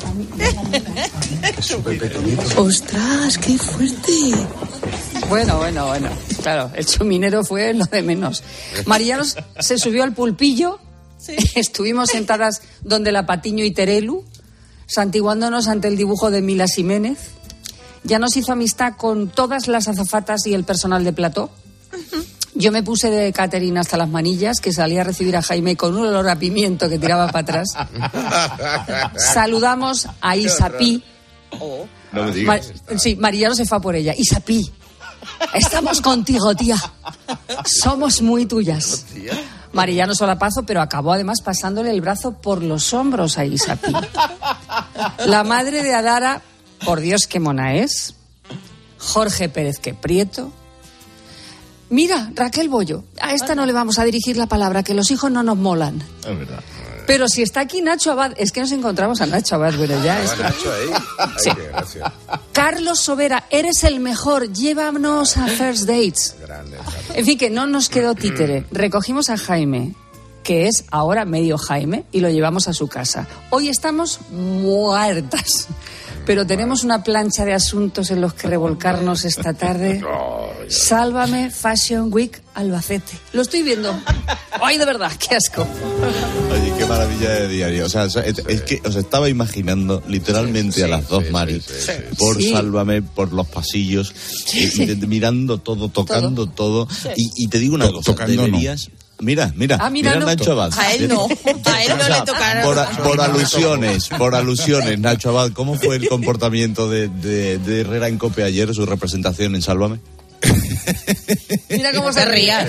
¡Ostras, qué fuerte! Bueno, bueno, bueno. Claro, el chuminero fue lo de menos. Marianos se subió al pulpillo. Sí. Estuvimos sentadas donde la Patiño y Terelu, santiguándonos ante el dibujo de Mila Ximénez. Ya nos hizo amistad con todas las azafatas y el personal de plató. Uh-huh. Yo me puse de catering hasta las manillas, que salía a recibir a Jaime con un olor a pimiento que tiraba para atrás. Saludamos a Isapí. Oh. No me digas. Ma- sí, Mariano se fue a por ella. Isapí, estamos contigo, tía. Somos muy tuyas. Mariano solapazo, pero acabó además pasándole el brazo por los hombros a Isapí. La madre de Adara por Dios, qué mona es. Jorge Pérez, qué prieto. Mira, Raquel Bollo, a esta no le vamos a dirigir la palabra, que los hijos no nos molan. Es verdad. Pero si está aquí Nacho Abad, es que nos encontramos a Nacho Abad, bueno, ya es que... Nacho ahí. Ay, sí. Gracias. Carlos Sobera, eres el mejor, llévanos a First Dates. Grande. En fin, que no nos quedó títere. Recogimos a Jaime, que es ahora medio Jaime, y lo llevamos a su casa. Hoy estamos muertas, pero tenemos una plancha de asuntos en los que revolcarnos esta tarde. Sálvame Fashion Week Albacete. Lo estoy viendo. Ay, de verdad, qué asco. Oye, qué maravilla de diario. O sea, es, es que os estaba imaginando literalmente sí, sí, a las dos sí, Mari sí, sí, sí. por sí. Sálvame, por los pasillos, sí, sí. Y, y, mirando todo, tocando todo. todo sí. y, y te digo una to- cosa, deberías... No. Mira, mira, ah, mira, mira no. Nacho Abad. A él no, a él no o sea, le tocaron. Por, a, por alusiones, por alusiones, Nacho Abad, ¿cómo fue el comportamiento de, de, de Herrera en COPE ayer, su representación en Sálvame? Mira cómo se ría.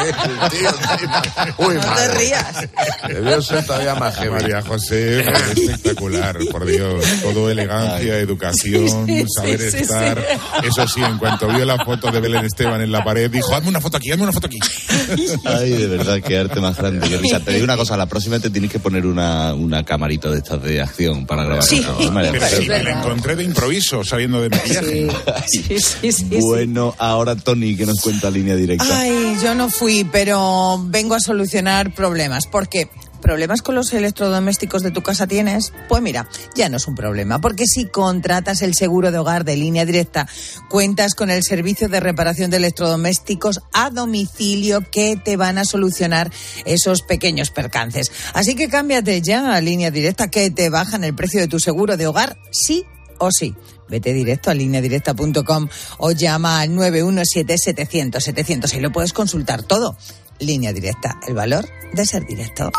Uy, no te rías. Debió ser todavía más heavy. María José, espectacular, por Dios. Todo elegancia, Ay. educación, sí, saber sí, estar. Sí. Eso sí, en cuanto vio la foto de Belén Esteban en la pared, dijo, hazme una foto aquí, hazme una foto aquí. Ay, de verdad, qué arte más grande. Yo, Risa, te digo una cosa, la próxima te tienes que poner una, una camarita de estas de acción para grabar. Sí. No, pero sí, me la encontré de improviso, saliendo de maquillaje. Sí, sí, sí, sí, bueno, ahora Tony, que nos cuenta Línea Directa. Ay, yo no fui, pero vengo a solucionar problemas. ¿Por qué? ¿Problemas con los electrodomésticos de tu casa tienes? Pues mira, ya no es un problema, porque si contratas el seguro de hogar de Línea Directa, cuentas con el servicio de reparación de electrodomésticos a domicilio que te van a solucionar esos pequeños percances. Así que cámbiate ya a Línea Directa, que te bajan el precio de tu seguro de hogar, sí o sí. Vete directo a línea directa punto com o llama al nueve uno siete, setecientos, setecientos y lo puedes consultar todo. Línea Directa, el valor de ser directo.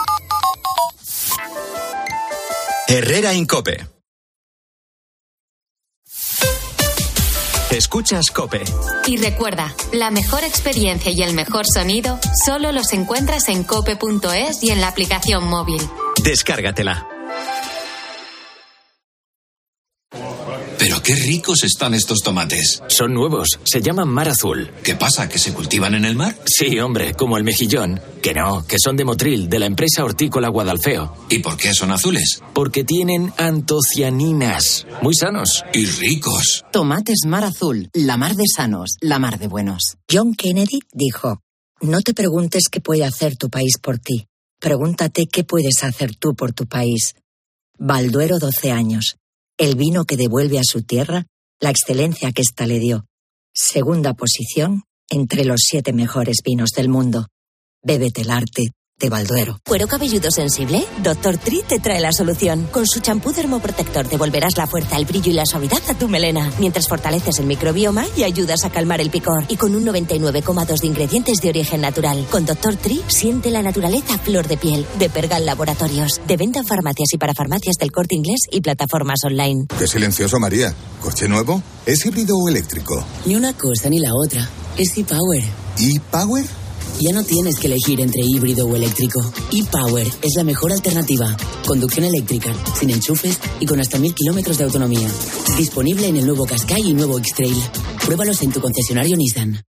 Herrera en COPE. Escuchas COPE. Y recuerda, la mejor experiencia y el mejor sonido solo los encuentras en cope punto es y en la aplicación móvil. Descárgatela. Pero qué ricos están estos tomates. Son nuevos, se llaman Mar Azul. ¿Qué pasa, que se cultivan en el mar? Sí, hombre, como el mejillón. Que no, que son de Motril, de la empresa hortícola Guadalfeo. ¿Y por qué son azules? Porque tienen antocianinas. Muy sanos. Y ricos. Tomates Mar Azul, la mar de sanos, la mar de buenos. John Kennedy dijo, no te preguntes qué puede hacer tu país por ti. Pregúntate qué puedes hacer tú por tu país. Balduero, doce años. El vino que devuelve a su tierra la excelencia que ésta le dio. Segunda posición entre los siete mejores vinos del mundo. Bébete el arte de Balduero. ¿Cuero cabelludo sensible? doctor Tri te trae la solución. Con su champú dermoprotector devolverás la fuerza, el brillo y la suavidad a tu melena, mientras fortaleces el microbioma y ayudas a calmar el picor. Y con un noventa y nueve coma dos de ingredientes de origen natural. Con doctor Tri siente la naturaleza a flor de piel. De Pergal Laboratorios. De venta en farmacias y para farmacias del Corte Inglés y plataformas online. Qué silencioso, María. ¿Coche nuevo? ¿Es híbrido o eléctrico? Ni una cosa ni la otra. Es ePower. ¿ePower? Ya no tienes que elegir entre híbrido o eléctrico. ePower es la mejor alternativa. Conducción eléctrica, sin enchufes y con hasta mil kilómetros de autonomía. Disponible en el nuevo Qashqai y nuevo X-Trail. Pruébalos en tu concesionario Nissan.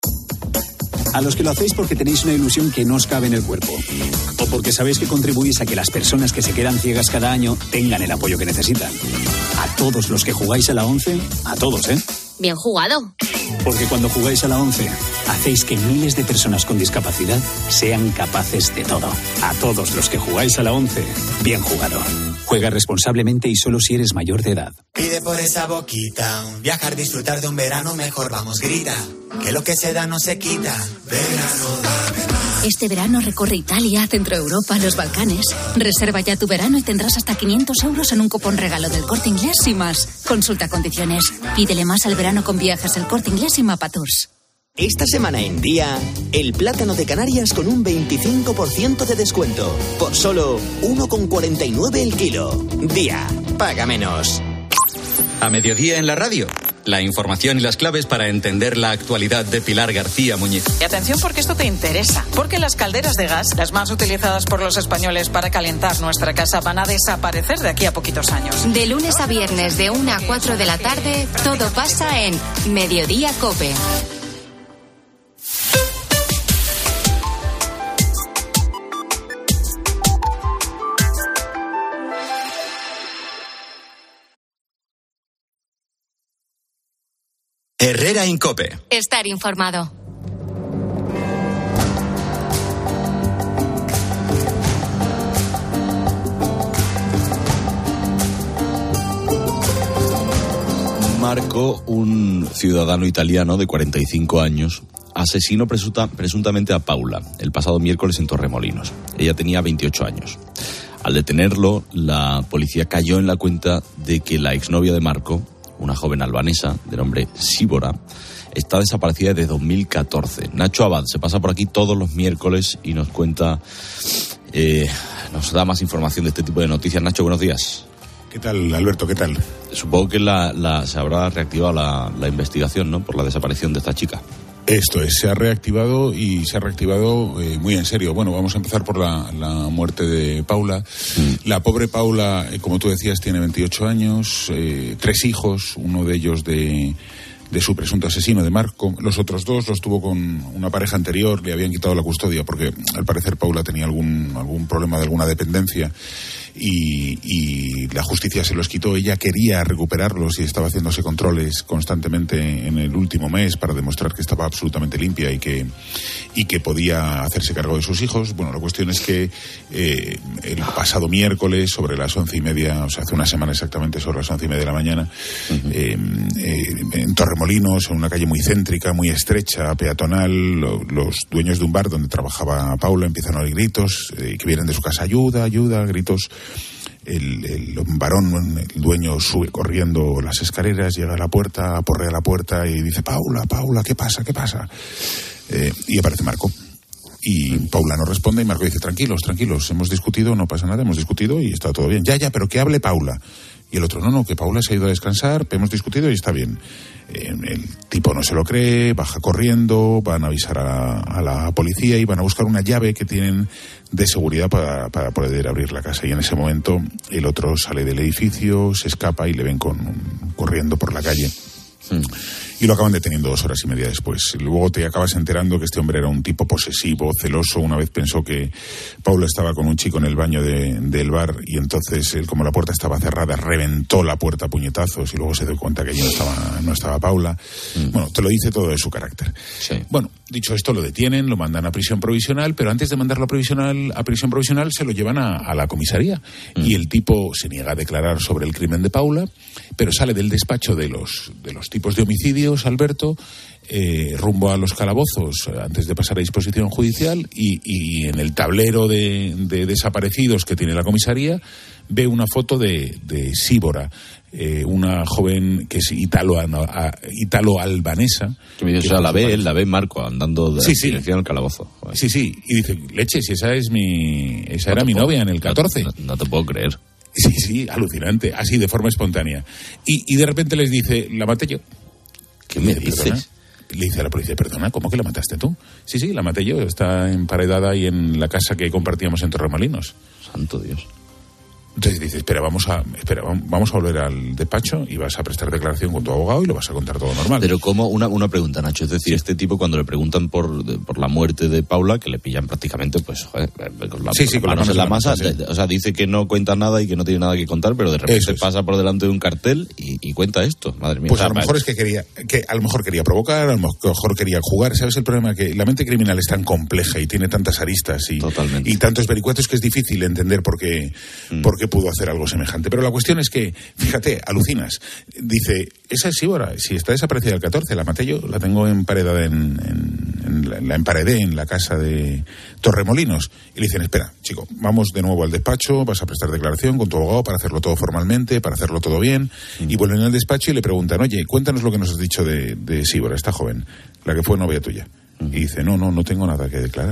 A los que lo hacéis porque tenéis una ilusión que no os cabe en el cuerpo. O porque sabéis que contribuís a que las personas que se quedan ciegas cada año tengan el apoyo que necesitan. A todos los que jugáis a la once, a todos, ¿eh? Bien jugado. Porque cuando jugáis a la once, hacéis que miles de personas con discapacidad sean capaces de todo. A todos los que jugáis a la once, bien jugado. Juega responsablemente y solo si eres mayor de edad. Pide por esa boquita, viajar, disfrutar de un verano mejor, vamos, grita. Que lo que se da no se quita. Verano, dame más. Este verano recorre Italia, Centro Europa, los Balcanes. Reserva ya tu verano y tendrás hasta quinientos euros en un cupón regalo del Corte Inglés y más. Consulta condiciones. Pídele más al verano con viajes del Corte Inglés y Mapa Tours. Esta semana en Día, el plátano de Canarias con un veinticinco por ciento de descuento. Por solo uno con cuarenta y nueve el kilo. Día, paga menos. A mediodía en la radio. La información y las claves para entender la actualidad de Pilar García Muñiz. Y atención porque esto te interesa, porque las calderas de gas, las más utilizadas por los españoles para calentar nuestra casa, van a desaparecer de aquí a poquitos años. De lunes a viernes de una a cuatro de la tarde, todo pasa en Mediodía COPE. Herrera Incope. Estar informado. Marco, un ciudadano italiano de cuarenta y cinco años, asesinó presunta, presuntamente a Paula el pasado miércoles en Torremolinos. Ella tenía veintiocho años. Al detenerlo, la policía cayó en la cuenta de que la exnovia de Marco, una joven albanesa de nombre Síbora, está desaparecida desde dos mil catorce. Nacho Abad se pasa por aquí todos los miércoles y nos cuenta, eh, nos da más información de este tipo de noticias. Nacho, buenos días. ¿Qué tal, Alberto? ¿Qué tal? Supongo que la, la, se habrá reactivado la, la investigación, ¿no?, por la desaparición de esta chica. Esto es, se ha reactivado y se ha reactivado eh, muy en serio. Bueno, vamos a empezar por la, la muerte de Paula. Mm. La pobre Paula, eh, como tú decías, tiene veintiocho años, eh, tres hijos, uno de ellos de, de su presunto asesino, de Marco. Los otros dos los tuvo con una pareja anterior, le habían quitado la custodia porque al parecer Paula tenía algún, algún problema de alguna dependencia. Y, y la justicia se los quitó. Ella quería recuperarlos y estaba haciéndose controles constantemente en el último mes para demostrar que estaba absolutamente limpia y que, y que podía hacerse cargo de sus hijos. Bueno, la cuestión es que eh, el pasado miércoles, sobre las once y media, o sea, hace una semana exactamente, sobre las once y media de la mañana, uh-huh. eh, eh, en Torremolinos, en una calle muy céntrica, muy estrecha, peatonal, lo, los dueños de un bar donde trabajaba Paula empiezan a oír gritos, eh, que vienen de su casa, ayuda, ayuda, gritos. El, el varón, el dueño, sube corriendo las escaleras, llega a la puerta, aporrea la puerta y dice, Paula, Paula, ¿qué pasa? ¿Qué pasa? Eh, y aparece Marco. Y Paula no responde y Marco dice, tranquilos, tranquilos, hemos discutido, no pasa nada, hemos discutido y está todo bien. Ya, ya, pero que hable Paula. Y el otro, no, no, que Paula se ha ido a descansar, hemos discutido y está bien. Eh, el tipo no se lo cree, baja corriendo, van a avisar a, a la policía y van a buscar una llave que tienen de seguridad para, para poder abrir la casa. Y en ese momento el otro sale del edificio, se escapa y le ven con, corriendo por la calle. Hmm. Y lo acaban deteniendo dos horas y media después. Luego te acabas enterando que este hombre era un tipo posesivo, celoso. Una vez pensó que Paula estaba con un chico en el baño de, del bar y entonces él, como la puerta estaba cerrada, reventó la puerta a puñetazos y luego se dio cuenta que allí no estaba, no estaba Paula. Mm. Bueno, te lo dice todo de su carácter. Sí. Bueno, dicho esto, lo detienen, lo mandan a prisión provisional, pero antes de mandarlo a, provisional, a prisión provisional se lo llevan a, a la comisaría. Mm. Y el tipo se niega a declarar sobre el crimen de Paula, pero sale del despacho de los, de los tipos de homicidio, Alberto, eh, rumbo a los calabozos antes de pasar a disposición judicial y, y en el tablero de, de desaparecidos que tiene la comisaría ve una foto de, de Síbora, eh, una joven que es italo-albanesa. Italo o sea, la ve él, la ve Marco andando de sí, sí. dirección al calabozo. Joder. Sí, sí, y dice, leche, si esa es mi, esa no era mi puedo, novia en el catorce. No, no, no te puedo creer. Sí, sí, alucinante, así de forma espontánea. Y, y de repente les dice, la maté yo. ¿Qué me dices? Perdona. Le dice a la policía, perdona, ¿cómo que la mataste tú? Sí, sí, la maté yo, está emparedada ahí en la casa que compartíamos en Torremolinos. Santo Dios. Entonces dice, espera, vamos a espera, vamos a volver al despacho y vas a prestar declaración con tu abogado y lo vas a contar todo normal. Pero como una, una pregunta, Nacho, es decir, este tipo cuando le preguntan por, de, por la muerte de Paula, que le pillan prácticamente, pues, joder, con la, sí, sí, con las manos en la masa, sí. de, o sea, dice que no cuenta nada y que no tiene nada que contar, pero de repente pasa por delante de un cartel y, y cuenta esto, madre mía. Pues o sea, a lo mejor es que quería, que a lo mejor quería provocar, a lo mejor quería jugar, ¿sabes el problema? Que la mente criminal es tan compleja y tiene tantas aristas y, y tantos vericuetos que es difícil entender por qué, mm. por qué pudo hacer algo semejante. Pero la cuestión es que, fíjate, alucinas. Dice, esa es Síbora, si está desaparecida el catorce, la maté yo, la tengo emparedada en, en, en la, la emparedé en la casa de Torremolinos. Y le dicen, espera, chico, vamos de nuevo al despacho, vas a prestar declaración con tu abogado para hacerlo todo formalmente, para hacerlo todo bien. Mm. Y vuelven al despacho y le preguntan, oye, cuéntanos lo que nos has dicho de, de Síbora, esta joven, la que fue novia tuya. Mm. Y dice, no, no, no tengo nada que declarar.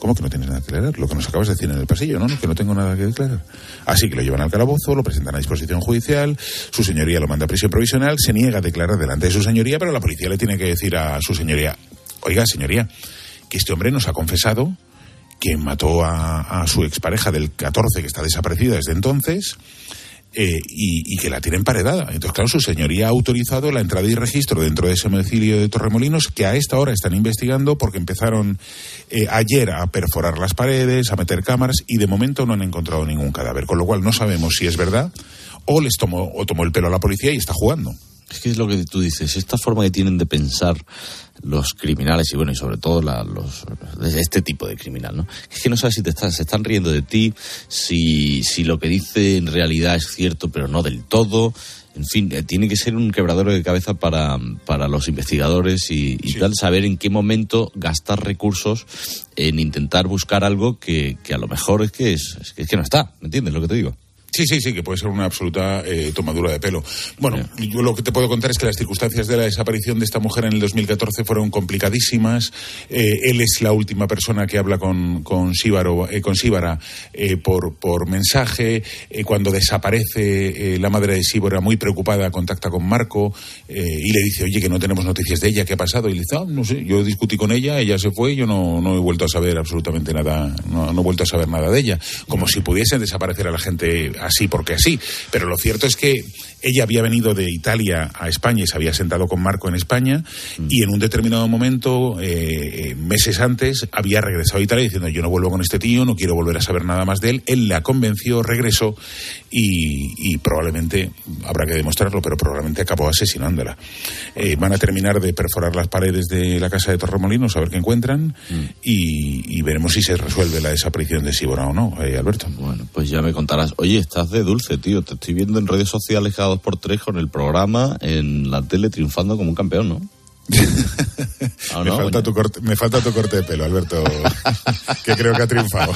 ¿Cómo que no tienes nada que declarar? Lo que nos acabas de decir en el pasillo, ¿no? Que no tengo nada que declarar. Así que lo llevan al calabozo, lo presentan a disposición judicial, su señoría lo manda a prisión provisional, se niega a declarar delante de su señoría, pero la policía le tiene que decir a su señoría, oiga, señoría, que este hombre nos ha confesado que mató a, a su expareja del catorce, que está desaparecida desde entonces, Eh, y, y que la tiene emparedada. Entonces, claro, su señoría ha autorizado la entrada y registro dentro de ese domicilio de Torremolinos, que a esta hora están investigando porque empezaron eh, ayer a perforar las paredes, a meter cámaras, y de momento no han encontrado ningún cadáver, con lo cual no sabemos si es verdad o les tomó, o tomó el pelo a la policía y está jugando. Es que es lo que tú dices, esta forma que tienen de pensar los criminales y bueno, y sobre todo la, los este tipo de criminal, ¿no? Es que no sabes si te están, se están riendo de ti, si, si lo que dice en realidad es cierto, pero no del todo. En fin, eh, tiene que ser un quebradero de cabeza para, para los investigadores y, y sí. tal, saber en qué momento gastar recursos en intentar buscar algo que, que a lo mejor es que, es, es que no está, ¿me entiendes lo que te digo? Sí, sí, sí, que puede ser una absoluta eh, tomadura de pelo. Bueno, yo lo que te puedo contar es que las circunstancias de la desaparición de esta mujer en el dos mil catorce fueron complicadísimas. Eh, él es la última persona que habla con, con, Síbaro, eh, con Síbara eh, por, por mensaje. Eh, cuando desaparece, eh, la madre de Síbara, muy preocupada, contacta con Marco eh, y le dice, oye, que no tenemos noticias de ella, ¿qué ha pasado? Y le dice, ah, no sé, yo discutí con ella, ella se fue, yo no, no he vuelto a saber absolutamente nada, no, no he vuelto a saber nada de ella. Como si pudiesen desaparecer a la gente así porque así, pero lo cierto es que ella había venido de Italia a España y se había sentado con Marco en España mm. y en un determinado momento, eh, meses antes, había regresado a Italia diciendo yo no vuelvo con este tío, no quiero volver a saber nada más de él. Él la convenció, regresó y, y probablemente, habrá que demostrarlo, pero probablemente acabó asesinándola. Eh, van a terminar de perforar las paredes de la casa de Torremolinos a ver qué encuentran mm. y, y veremos si se resuelve la desaparición de Síbora o no, eh, Alberto. Bueno, pues ya me contarás. Oye, estás de dulce, tío, te estoy viendo en redes sociales cada dos por tres con el programa en la tele triunfando como un campeón, ¿no? ¿O no? Me, falta tu corte, me falta tu corte de pelo, Alberto, que creo que ha triunfado.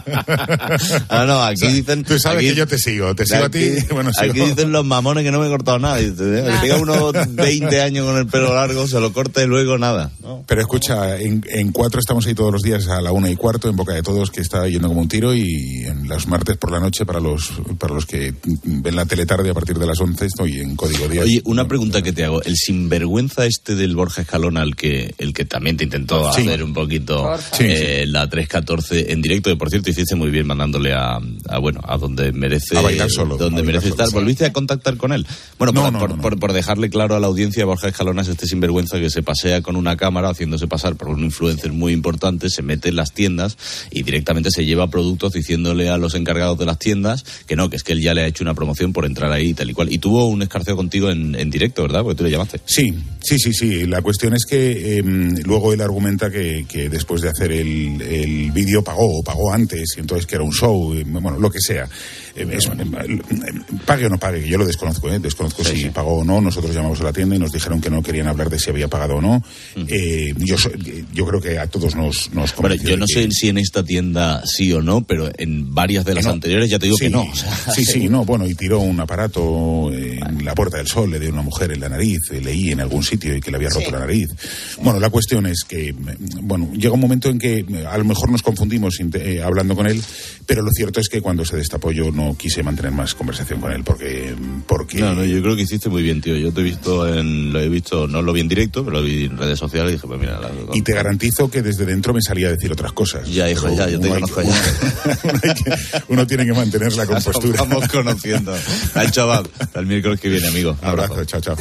Ah, no, aquí o sea, dicen... Tú sabes aquí, que yo te sigo, te sigo aquí, a ti. Bueno, aquí sigo. Dicen los mamones que no me he cortado nada. Dice, ¿eh? Que tenga unos veinte años con el pelo largo, se lo corte y luego nada, ¿no? Pero escucha, en, en Cuatro estamos ahí todos los días a la una y cuarto, en boca de todos, que está yendo como un tiro, y en los martes por la noche para los para los que ven la tele tarde a partir de las once estoy en Código Diez. Oye, una pregunta que te hago. El sinvergüenza este del Borja Escalona, el que el que también te intentó sí. hacer un poquito sí, eh, sí. la tres catorce en directo, que por cierto hiciste muy bien mandándole a, a bueno, a donde merece a bailar solo, donde a merece estar. Solo, ¿Volviste sí. a contactar con él? Bueno, no, por, no, por, no, no. Por, por dejarle claro a la audiencia, Borja Escalona es este sinvergüenza que se pasea con una cámara haciéndose pasar por un influencer muy importante, se mete en las tiendas y directamente se lleva productos diciéndole a los encargados de las tiendas que no, que es que él ya le ha hecho una promoción por entrar ahí y tal y cual. Y tuvo un escarceo contigo en, en directo, ¿verdad? Porque tú le llamaste. Sí, sí, sí, sí. La cuestión es que eh, luego él argumenta que, que después de hacer el, el vídeo pagó, o pagó antes, y entonces que era un show, y, bueno, lo que sea. Eh, es, eh, pague o no pague, que yo lo desconozco, ¿eh? Desconozco sí, si sí. pagó o no. Nosotros llamamos a la tienda y nos dijeron que no querían hablar de si había pagado o no. Uh-huh. Eh, yo, yo creo que a todos nos, nos convenció. Bueno, yo no sé que... si en esta tienda sí o no, pero en varias de las no, anteriores ya te digo sí, que no. O sea, sí, sí, no, bueno, y tiró un aparato en la Puerta del Sol, le dio a una mujer en la nariz, leí en algún sitio y que le había roto sí. la nariz. Bueno, la cuestión es que, bueno, llega un momento en que a lo mejor nos confundimos eh, hablando con él, pero lo cierto es que cuando se destapó yo no quise mantener más conversación con él, porque... porque... No, no, yo creo que hiciste muy bien, tío. Yo te he visto en... Lo he visto, no lo vi en directo, pero lo vi en redes sociales y dije, pues mira... La, la, y te garantizo que desde dentro me salía a decir otras cosas. Ya, hijo, ya, yo te conozco ya. Uno, que, uno tiene que mantener la compostura. Vamos conociendo. Al chaval, hasta el miércoles que viene, amigo. Un abrazo, abrazo. Chao, chao.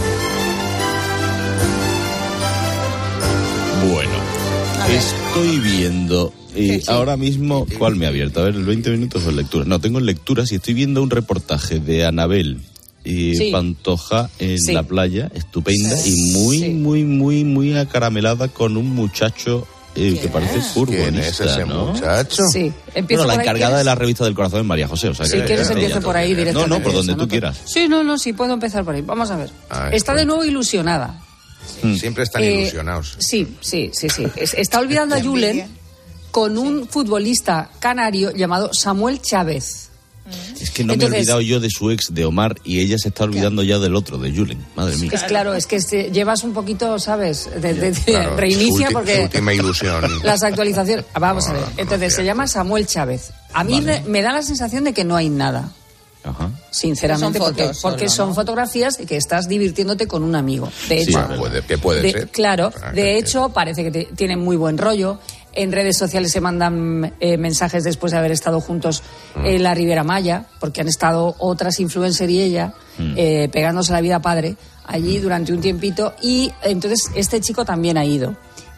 Bueno, estoy viendo... Y sí. ahora mismo, ¿cuál me ha abierto? A ver, el veinte minutos o en lecturas. No, tengo en lecturas y estoy viendo un reportaje de Anabel y sí. Pantoja en sí. la playa, estupenda sí. y muy, sí. muy, muy, muy acaramelada con un muchacho eh, que parece furgonista, ¿Quién es ese ¿no? muchacho? Sí, bueno, la encargada de la revista del Corazón es María José. O sea, sí, que, quieres que empiece por ahí directamente. No, no, por donde eso, tú no, quieras. Sí, no, no, sí, puedo empezar por ahí. Vamos a ver. Ah, Está de nuevo ilusionada. Sí. Siempre están eh, ilusionados. Sí, sí, sí, sí. Está olvidando a Julen con un futbolista canario llamado Samuel Chávez. Es que no Entonces, me he olvidado yo de su ex, de Omar, y ella se está olvidando claro. ya del otro, de Julen. Madre mía. Es claro, es que este, llevas un poquito, ¿sabes? De, de, de claro, reinicia su porque... Su última ilusión. Las actualizaciones... Vamos no, a ver. Entonces, no, se llama Samuel Chávez. A mí vale. me, me da la sensación de que no hay nada. Ajá. Sinceramente, son porque, fotos porque solo, son ¿no? fotografías y que estás divirtiéndote con un amigo. De hecho, sí, puede, que puede de, ser. Claro, ah, de hecho, parece que te, tienen muy buen rollo. En redes sociales se mandan eh, mensajes después de haber estado juntos mm. en la Riviera Maya, porque han estado otras influencers y ella mm. eh, pegándose la vida padre allí mm. durante un tiempito. Y entonces este chico también ha ido.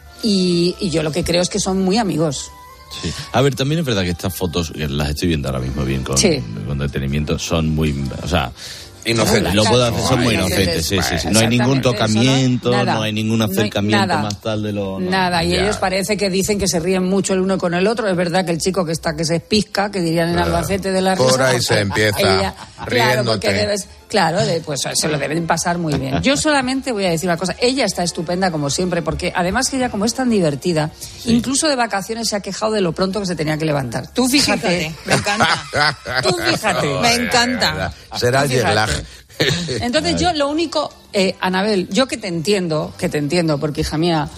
Y, y yo lo que creo es que son muy amigos. Sí. A ver, también es verdad que estas fotos, que las estoy viendo ahora mismo bien con, sí. con detenimiento, son muy... O sea, inocentes. Lo puedo hacer, son muy inocentes, sí, sí, sí. No hay ningún tocamiento, no, no hay ningún acercamiento no hay más tal de lo... No, nada, y ya. ellos parece que dicen que se ríen mucho el uno con el otro. Es verdad que el chico que está que se pisca, que dirían en Albacete de la risa... Por ahí se empieza ella, claro, porque debes... Claro, pues se lo deben pasar muy bien. Yo solamente voy a decir una cosa. Ella está estupenda como siempre, porque además que ella como es tan divertida, sí. incluso de vacaciones se ha quejado de lo pronto que se tenía que levantar. Tú fíjate. fíjate me encanta. Tú fíjate. Me encanta. Será el jet lag. Entonces yo lo único, eh, Anabel, yo que te entiendo, que te entiendo, porque hija mía,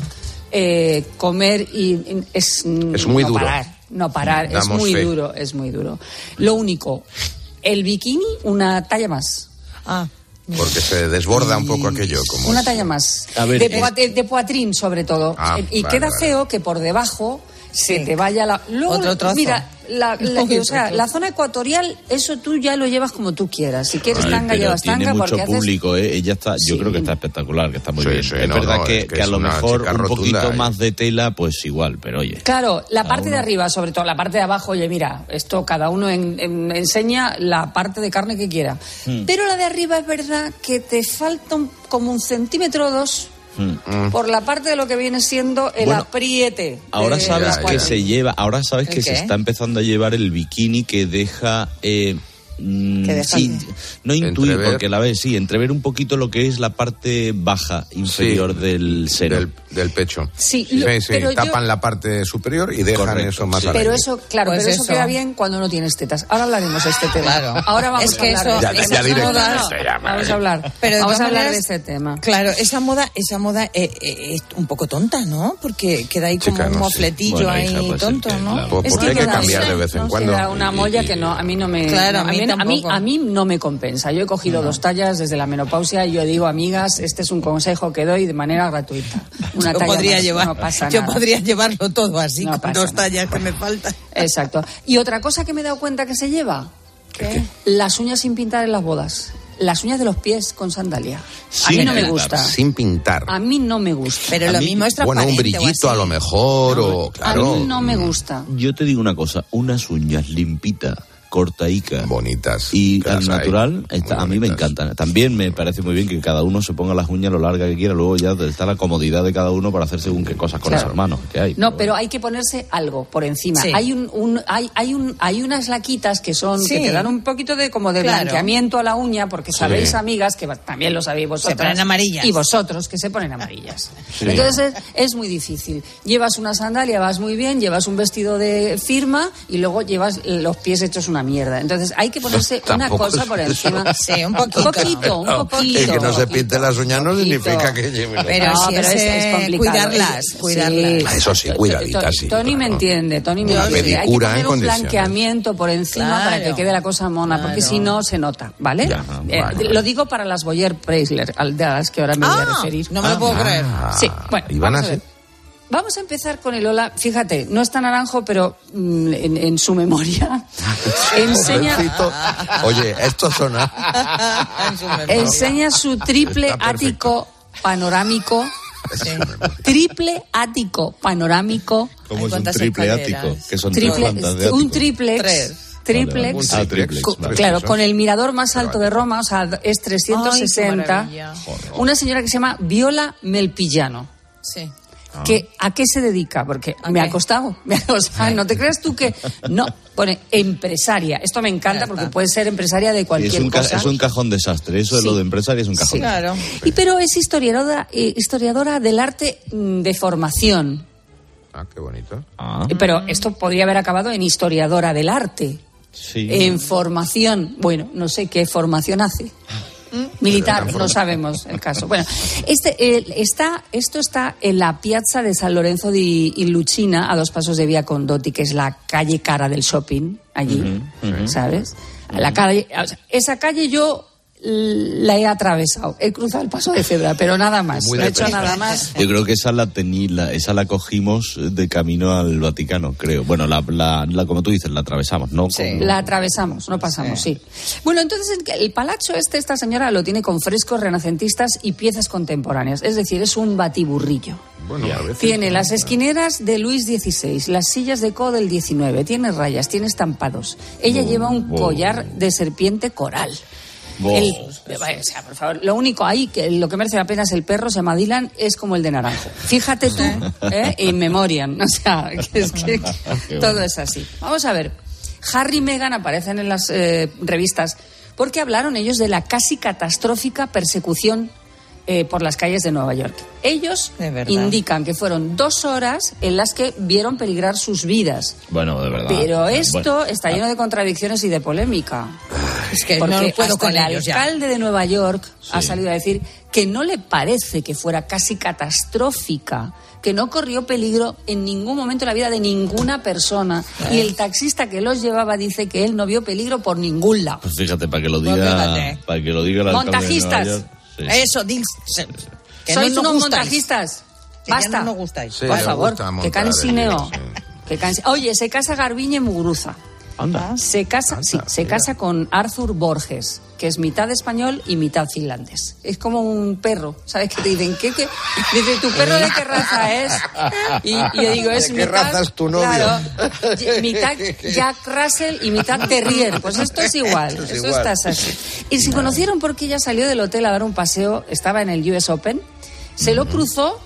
eh, comer y, y es, es muy no duro. Parar, no parar, Damos es muy fe. duro, es muy duro. Lo único, el bikini, una talla más. Ah. Porque se desborda un poco aquello. Como una es. talla más. A ver, de, eh. poatrín, de poatrín, sobre todo. Ah, y vale, queda vale. feo que por debajo se sí. te vaya la... Luego, otro trozo. Mira, la, la, o sea, la zona ecuatorial, eso tú ya lo llevas como tú quieras. Si quieres Ay, tanga, llevas tiene tanga. mucho porque público, haces... ¿eh? Ella está, yo sí. creo que está espectacular, que está muy sí, bien. Sí, es no, verdad no, que, es que, que a lo mejor un poquito y... más de tela, pues igual, pero oye. Claro, la parte de arriba, sobre todo la parte de abajo, oye, mira, esto cada uno en, en, enseña la parte de carne que quiera. Hmm. Pero la de arriba es verdad que te falta un, como un centímetro o dos. Mm. Por la parte de lo que viene siendo el bueno, apriete. Ahora sabes ya, que ya. se lleva, ahora sabes que qué? se está empezando a llevar el bikini que deja... Eh, ¿Qué sí, no intuir, entrever. porque la ves, sí, entrever un poquito lo que es la parte baja inferior sí, del seno. Del, del pecho. Sí, sí, lo, sí pero tapan yo... la parte superior y dejan Correcto, eso más sí. adelante. Pero eso, claro, pues pero eso, eso queda bien cuando no tienes tetas. Ahora hablaremos de este tema. Claro. Ahora vamos es que a hablar eso, de, ya, ya no, no, no, se llama, vamos a hablar. Pero vamos a hablar maneras, de este tema. Claro, esa moda, esa moda eh, eh, es un poco tonta, ¿no? Porque queda ahí como Chica, no, un mofletillo sí. bueno, ahí hija, pues tonto, que, ¿no? La... Pues, Es porque que hay que queda, cambiar de vez en no, cuando. Queda una molla que no, a mí no me, claro, no, a, mí a, mí, a mí no me compensa. Yo he cogido no. dos tallas desde la menopausia y yo digo, amigas, este es un consejo que doy de manera gratuita. Una yo talla podría más, llevar, no pasa yo nada. podría llevarlo todo así, no con dos nada. tallas que me faltan. Exacto. Y otra cosa que me he dado cuenta que se lleva, ¿Qué? las uñas sin pintar en las bodas. Las uñas de los pies con sandalia. A mí no me gusta. Sin pintar. A mí no me gusta. Pero a lo mí, mismo es transparente. Bueno, un brillito a lo mejor, no, o claro. A mí no me gusta. Yo te digo una cosa, unas uñas limpitas, cortaica bonitas y al natural está, a mí me encantan. También me parece muy bien que cada uno se ponga las uñas lo larga que quiera, luego ya está la comodidad de cada uno para hacer según qué cosas con claro. las manos que hay. No, pero, pero hay que ponerse algo por encima. Sí. Hay un, un hay hay un hay unas laquitas que son sí. que te dan un poquito de como de claro. blanqueamiento a la uña, porque sabéis, sí. amigas, que también lo sabéis vosotras. Se ponen amarillas. Y vosotros que se ponen amarillas. Sí. Entonces es, es muy difícil. Llevas una sandalia, vas muy bien, llevas un vestido de firma y luego llevas los pies hechos una mierda. Entonces hay que ponerse no, una cosa por encima. Sí, un poquito. Un poquito, un poquito. El que no se pinte las uñas no significa que lleve. Pero, no, si pero es, es, es complicado. Cuidarlas, cuidarlas. Sí. Eso sí, cuidaditas, sí. Tony claro. me entiende, Tony me Una entiende. Hay que poner un condiciones. blanqueamiento por encima claro, para que quede la cosa mona, claro. porque si no se nota, ¿vale? Ya, eh, vale. Lo digo para las Boyer Preisler, de las que ahora me ah, voy a referir. No me lo puedo ah, creer. Sí, bueno, ¿y van vamos a a ver. Vamos a empezar con el hola. Fíjate, no está naranjo, pero mm, en, en su memoria enseña. Oye, esto suena. Enseña su triple ático panorámico. Sí. Triple ático panorámico. ¿Cómo es un triple ático? Que son triple, tres plantas de ático. Un triplex. Tres. Triplex, vale, vale. Ah, triplex con, vale. claro, con el mirador más alto de Roma, o sea, es trescientos sesenta. Ay, una señora que se llama Viola Melpillano. Sí. Ah. Que, ¿a qué se dedica? Porque okay. me ha costado. O sea, no te creas tú que... No, pone empresaria. Esto me encanta porque puede ser empresaria de cualquier es un cosa. Ca- es un cajón desastre. Eso sí. de lo de empresaria es un cajón. Sí, claro. Y, pero es historiadora, eh, historiadora del arte de formación. Ah, qué bonito. Ah. Pero esto podría haber acabado en historiadora del arte. Sí. En formación, bueno, no sé qué formación hace. Militar, no sabemos el caso. Bueno, este eh, está, esto está en la Piazza de San Lorenzo di Lucina, a dos pasos de Via Condotti, que es la calle cara del shopping, allí, uh-huh, uh-huh. ¿sabes? La calle, o sea, esa calle yo la he atravesado, he cruzado el paso de cebra, pero nada más, no he hecho nada más. Yo creo que esa la tení, la, esa la cogimos de camino al Vaticano, creo. Bueno, la, la, la como tú dices, la atravesamos, ¿no? Sí, Como... la atravesamos, no pasamos, sí. sí. Bueno, entonces el palazzo este, esta señora lo tiene con frescos renacentistas y piezas contemporáneas, es decir, es un batiburrillo. Bueno, a veces tiene las esquineras de Luis dieciséis, las sillas de Co del diecinueve, tiene rayas, tiene estampados. Ella oh, lleva un oh. collar de serpiente coral. El, o sea, por favor, lo único ahí que lo que merece la pena es el perro, se llama Dylan, es como el de Naranjo. Fíjate tú, ¿eh? In memoriam. O sea, que es que todo es así. Vamos a ver. Harry y Meghan aparecen en las eh, revistas porque hablaron ellos de la casi catastrófica persecución eh, por las calles de Nueva York. Ellos indican que fueron dos horas en las que vieron peligrar sus vidas. Bueno, de verdad. Pero esto bueno. está lleno de contradicciones y de polémica. Es que porque no lo puedo hasta con el ellos alcalde ya. de Nueva York sí. ha salido a decir que no le parece que fuera casi catastrófica, que no corrió peligro en ningún momento en la vida de ninguna persona. ¿Eh? Y el taxista que los llevaba dice que él no vio peligro por ningún lado. Pues fíjate, para que lo diga, pues para que lo diga el alcalde montajistas. de Nueva York. Sí. Eso, Dils. Que sois no unos gustáis. montajistas. Que Basta. No nos gustáis. Sí, por favor, que cansineo. Sí. Que cansi... Oye, se casa Garbiñe Muguruza. Anda. Se casa, Anda, sí, se mira. casa con Arthur Borges, que es mitad español y mitad finlandés. Es como un perro, ¿sabes qué te dicen? ¿Qué, qué? Dice, ¿tu perro de qué raza es? Y, y yo digo, es ¿De qué mitad, raza es tu novio? Claro, mitad Jack Russell y mitad Terrier. Pues esto es igual, esto es esto igual. está así. Y se conocieron porque ella salió del hotel a dar un paseo, estaba en el U S Open, se lo cruzó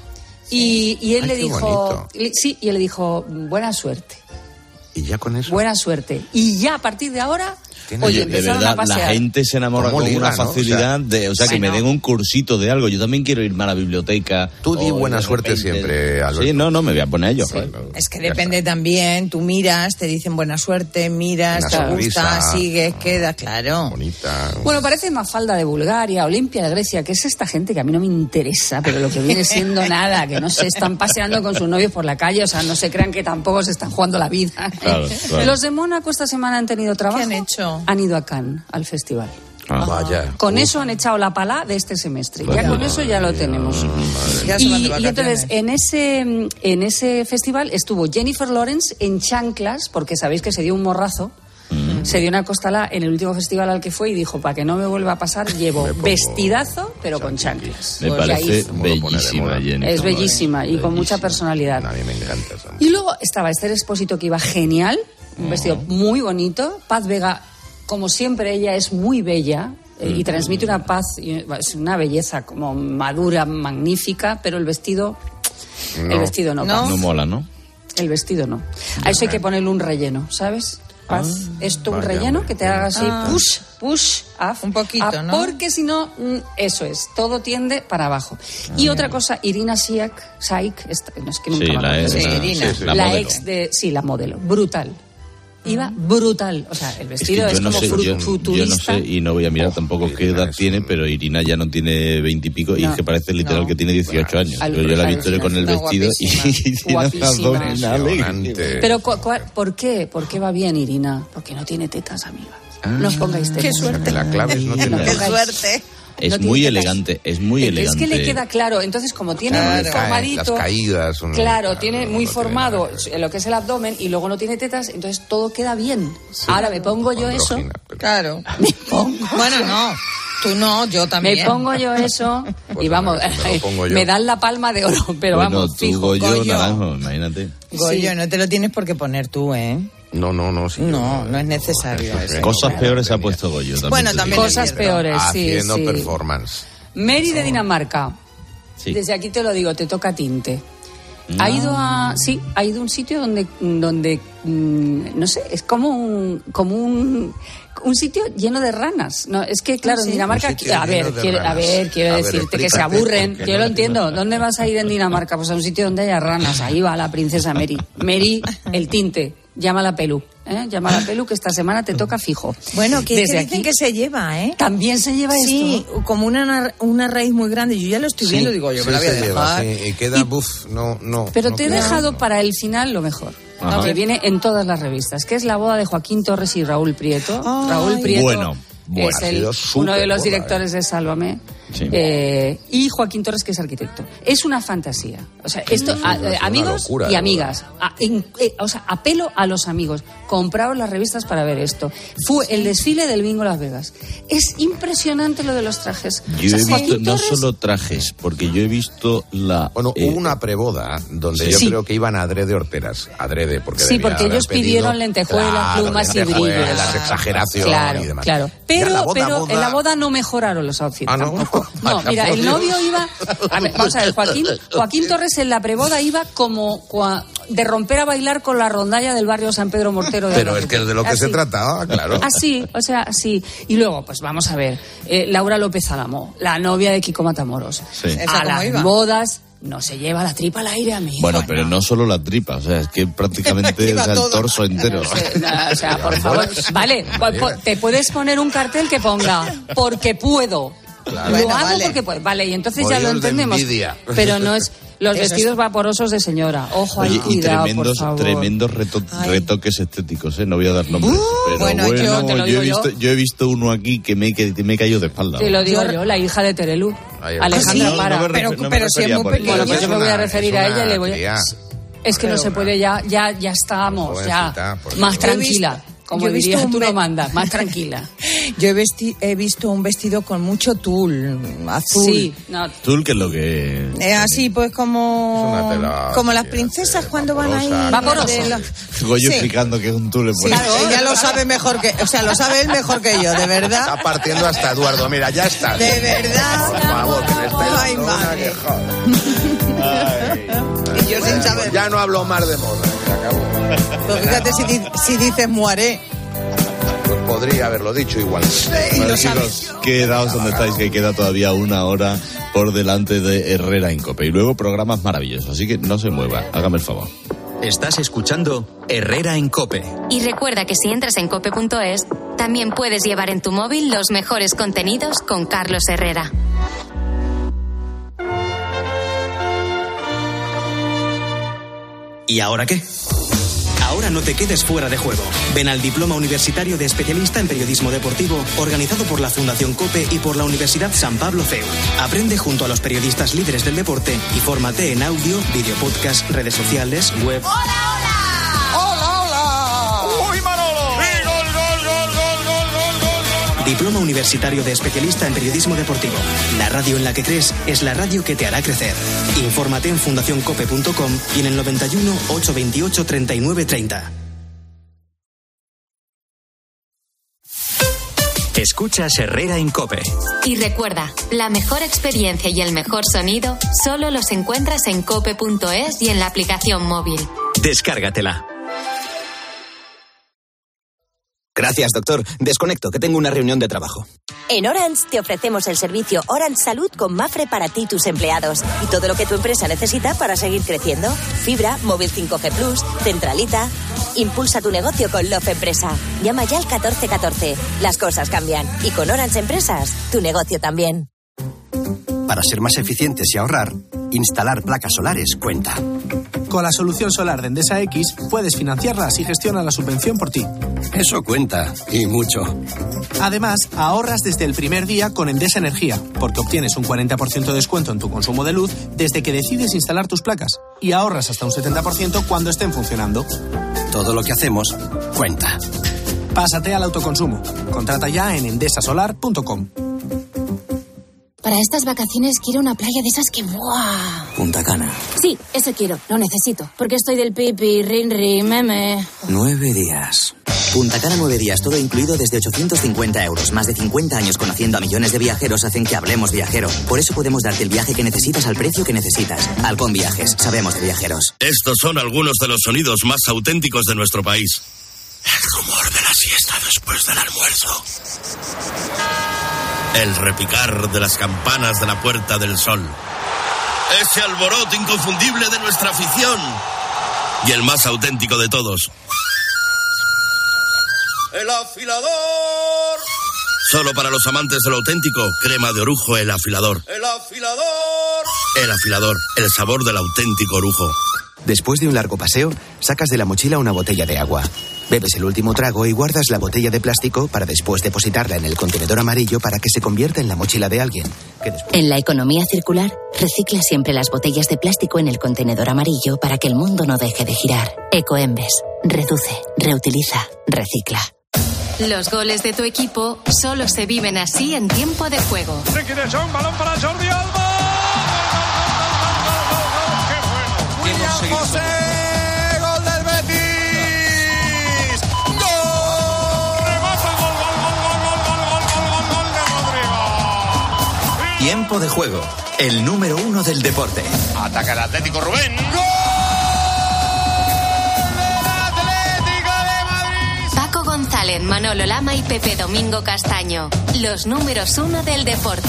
y, y él Ay, le qué dijo, sí, y él le dijo, buena suerte. ¿Y ya con eso? Buena suerte. Y ya a partir de ahora, Tiene, oye, de empezaron verdad, a pasear. La gente se enamora con liga, una ¿no? facilidad, o sea, de, o sea, bueno. que me den un cursito de algo. Yo también quiero irme a la biblioteca. Tú di o buena de suerte repente- siempre, Alberto. Sí, no, no, me voy a poner a ello. Sí. joder. Es que Ya depende está. también, tú miras, te dicen buena suerte, miras, Una te sonrisa. gusta, sigues, queda, claro. Bonita. Bueno, parece Mafalda de Bulgaria, Olimpia de Grecia, que es esta gente que a mí no me interesa, pero lo que viene siendo nada, que no se están paseando con sus novios por la calle, o sea, no se crean que tampoco se están jugando la vida. Claro, claro. Los de Mónaco esta semana han tenido trabajo. ¿Qué han hecho? Han ido a Cannes, al festival. Ah. Vaya. Con Uf. eso han echado la pala de este semestre. Vaya. Ya con eso ya lo tenemos. Ya se van Y, de y entonces vacaciones. en ese en ese festival estuvo Jennifer Lawrence en chanclas, porque sabéis que se dio un morrazo. Se dio una costalá en el último festival al que fue y dijo, para que no me vuelva a pasar, llevo Me pongo vestidazo, pero con chanclas. Me Pues parece ahí- ¿Cómo lo pone de bellísima, moda? Jenny. es bellísima y con mucha personalidad. A mí me encanta esa. Y luego estaba Esther Expósito, que iba genial, un vestido muy bonito. Paz Vega, como siempre, ella es muy bella eh, y transmite una paz, y es una belleza como madura, magnífica, pero el vestido, el No. vestido no. No. Paz. No mola, ¿no? El vestido no. A eso hay que ponerle un relleno, ¿sabes? Paz, esto un vaya, relleno hombre. que te haga así, Ah. push, push, up, Un poquito, up, ¿no? Porque si no, mm, eso es, todo tiende para abajo. y otra cosa, Irina Shayk, Shayk, esta- no es que nunca Sí, me la acuerdo. ex, Sí, la- Irina. sí, sí, La, la modelo. ex de, sí, la modelo, brutal. Iba brutal, o sea, el Es que vestido es, yo no como sé, fru- yo, futurista. yo no sé y no voy a mirar Oh, tampoco qué Irina edad es tiene, un- pero Irina ya no tiene veintipico y, No. es que parece literal No. que tiene dieciocho años. Al- Pero yo la he visto al- con el está vestido y, guapísima. tiene unas Guapísima. abdominales. Impresionante. Pero, cu- cu- ¿por qué? ¿Por qué va bien Irina? Porque no tiene tetas, amiga. No os pongáis tetas. Qué suerte. La clave es no No tener. Qué pongáis- suerte. Es No tiene muy tetas. elegante, es muy Es elegante. que le queda claro. Entonces, como tiene Claro, muy le caen formadito. las caídas, un- claro, claro, tiene no muy tiene formado nada que ver. lo que es el abdomen y luego no tiene tetas, entonces todo queda bien. Ahora me pongo yo eso. Andrógina, pero- Claro. Me pongo. Bueno, no. Tú no, yo también. Me pongo yo eso Pues y vamos, me lo pongo yo. me dan la palma de oro, pero bueno, vamos, tú, fijo. Goyo, Goyo. naranjo, imagínate. Goyo, Sí. no te lo tienes por qué poner tú, ¿eh? No, no, no. sí, No, yo- no es necesario eso eso. sí, Cosas no, peores ha tenía. puesto Goyo. también Bueno, te también digo. Cosas es cierto. peores, sí, Haciendo sí. performance. Mary de Dinamarca. Sí. Desde aquí te lo digo, te toca tinte. Ha ido a, sí, ha ido a un sitio donde, donde, mm, no sé, es como un, como un, un sitio lleno de ranas. No, es que claro, ¿Ah, sí? en Dinamarca, Un sitio a ver, lleno de quiero, a ranas. ver, quiero A ver, decirte que se explícate, aburren. porque Yo no lo lo entiendo. ¿Dónde vas a ir en Dinamarca? Pues a un sitio donde haya ranas. Ahí va la princesa Mary. Mary, el tinte. llama a la Pelu, ¿eh? Llama a la Pelu que esta semana te toca fijo. Bueno, que, Desde que dicen aquí, que se lleva, ¿eh? También se lleva sí, esto. Sí, como una, una raíz muy grande. Yo ya lo estoy viendo, Sí, digo, yo sí me la voy a se dejar. lleva, sí, y queda, buf, no, no. Pero no te he queda. dejado para el final lo mejor. Ajá. Que viene en todas las revistas, que es la boda de Joaquín Torres y Raúl Prieto. Ay. Raúl Prieto Bueno, bueno, es ha el, sido uno de los superboda, directores de Sálvame. Sí. Eh, y Joaquín Torres, que es arquitecto. Es una fantasía. O sea, esto, a- es una amigos locura, y de amigas. A- en- eh, o sea, apelo a los amigos. Compraos las revistas para ver esto. Fue el desfile del Bingo Las Vegas. Es impresionante lo de los trajes. Yo O sea, he Joaquín visto no Torres- solo trajes, porque yo he visto la... Bueno, eh, hubo una preboda donde Sí. yo Sí. creo que iban adrede horteras, adrede, porque Sí, debía porque haber ellos pedido, pidieron lentejuelas, claro, plumas y lentejuelas, brillos. exageración Claro, y demás. claro. Ya Pero, la boda, pero boda- en la boda no mejoraron los outfits. Ah, ¿no? tampoco. No, Vaya, mira, por el Dios. novio iba... A ver, vamos a ver, Joaquín, Joaquín Torres en la preboda iba como cua- de romper a bailar con la rondalla del barrio San Pedro Mortero de Pero es Albacete. que es de lo que Así. se trataba, claro. Así, o sea, así. Y luego, pues vamos a ver, eh, Laura López Álamo, la novia de Kiko Matamoros. Sí. ¿Esa A cómo las iba? bodas no se lleva la tripa al aire, amigo. Bueno, pero no solo la tripa, o sea, es que prácticamente Iba es el todo. torso entero. No sé, no, o sea, por favor. Vale, po- po- te puedes poner un cartel que ponga porque puedo. Claro. Lo Bueno, hago vale. porque puedo. Vale, y entonces ya lo Pollos de entendemos. envidia. Pero no es los Eso es- vestidos vaporosos de señora. Ojo, ahí, Oye, y cuidado, tremendos, por favor. tremendos reto- Ay. retoques estéticos, ¿eh? No voy a dar nombres. pero bueno, bueno, yo te lo yo, digo he visto, yo. yo he visto uno aquí que me, que me he caído de espalda. Te lo digo Yo- yo, la hija de Terelu. Ay, Alejandra ¿sí? Para. No me Pero- refer- no me pero si es refería muy por ella. Bueno, pues Es yo me voy a una- referir es a ella y una le voy cría. a... Es que no se puede, ya, ya, ya estamos, ya. Jovencita, por Más favor. tranquila. Yo he visto- Como yo he visto diría, un tú ve- no mandas, más tranquila. Yo he, vesti- he visto un vestido con mucho tul, azul. Sí, no, Tul, que es lo que... Es así, pues como, Es una tela, como las sí, princesas sí, cuando van ahí. vaporosa. Vaporoso. de la- Goyo Sí. explicando que es un tul. Sí, ella lo sabe mejor que, o sea, lo sabe él mejor que yo, de Está verdad. partiendo hasta Eduardo, mira, ya está. De verdad. Por favor, que le estáis Ay, dando una madre. que joder. Y yo sin saber. Ya no hablo más de moda, se acabó. Pues fíjate si, di- si dices muaré. Pues podría haberlo dicho igual. Bueno, chicos, quedaos donde estáis, que queda todavía una hora por delante de Herrera en Cope. Y luego programas maravillosos, así que no se mueva, hágame el favor. Estás escuchando Herrera en Cope. Y recuerda que si entras en cope punto es, también puedes llevar en tu móvil los mejores contenidos con Carlos Herrera. ¿Y ahora qué? Ahora no te quedes fuera de juego. Ven al Diploma Universitario de Especialista en Periodismo Deportivo, organizado por la Fundación COPE y por la Universidad San Pablo C E U. Aprende junto a los periodistas líderes del deporte y fórmate en audio, video podcast, redes sociales, web. ¡Hola, hola! ¡Uy, Manolo! ¡Sí, gol, gol, gol, gol, gol, gol, gol, gol! Diploma Universitario de Especialista en Periodismo Deportivo. La radio en la que crees es la radio que te hará crecer. Infórmate en fundación cope punto com y en el noventa y uno, ochocientos veintiocho, treinta y nueve treinta. Escuchas Herrera en Cope. Y recuerda, la mejor experiencia y el mejor sonido solo los encuentras en cope punto es y en la aplicación móvil. Descárgatela. Gracias, doctor. Desconecto, que tengo una reunión de trabajo. En Orange te ofrecemos el servicio Orange Salud con Mafre para ti y tus empleados. Y todo lo que tu empresa necesita para seguir creciendo. Fibra, móvil cinco G plus, centralita. Impulsa tu negocio con Love Empresa. Llama ya al catorce catorce. Las cosas cambian. Y con Orange Empresas, tu negocio también. Para ser más eficientes y ahorrar, instalar placas solares cuenta. Con la solución solar de Endesa X puedes financiarlas y gestiona la subvención por ti. Eso cuenta, y mucho. Además, ahorras desde el primer día con Endesa Energía, porque obtienes un cuarenta por ciento de descuento en tu consumo de luz desde que decides instalar tus placas. Y ahorras hasta un setenta por ciento cuando estén funcionando. Todo lo que hacemos cuenta. Pásate al autoconsumo. Contrata ya en endesa solar punto com. Para estas vacaciones quiero una playa de esas que... ¡buah! Punta Cana. Sí, eso quiero, lo necesito. Porque estoy del pipi, rinri, meme... Nueve días. Punta Cana nueve días, todo incluido desde ochocientos cincuenta euros. Más de cincuenta años conociendo a millones de viajeros hacen que hablemos viajero. Por eso podemos darte el viaje que necesitas al precio que necesitas. Halcón Viajes, sabemos de viajeros. Estos son algunos de los sonidos más auténticos de nuestro país. El rumor de la siesta después del almuerzo. El repicar de las campanas de la Puerta del Sol. Ese alboroto inconfundible de nuestra afición. Y el más auténtico de todos. El afilador. Solo para los amantes del auténtico, crema de orujo El Afilador. El afilador. El Afilador, el sabor del auténtico orujo. Después de un largo paseo, sacas de la mochila una botella de agua. Bebes el último trago y guardas la botella de plástico para después depositarla en el contenedor amarillo para que se convierta en la mochila de alguien. Que después... En la economía circular, recicla siempre las botellas de plástico en el contenedor amarillo para que el mundo no deje de girar. Ecoembes. Reduce, reutiliza, recicla. Los goles de tu equipo solo se viven así en tiempo de juego. Ricky de Jong, balón para Jordi Alba. ¡Qué bueno! William José, gol del Betis. ¡Gol! Remata el gol, gol, gol, gol, gol, gol, gol, gol, gol de Rodrigo. Tiempo de juego, el número uno del deporte. Ataca el Atlético, Rubén. ¡Gol! González, Manolo Lama y Pepe Domingo Castaño, los números uno del deporte.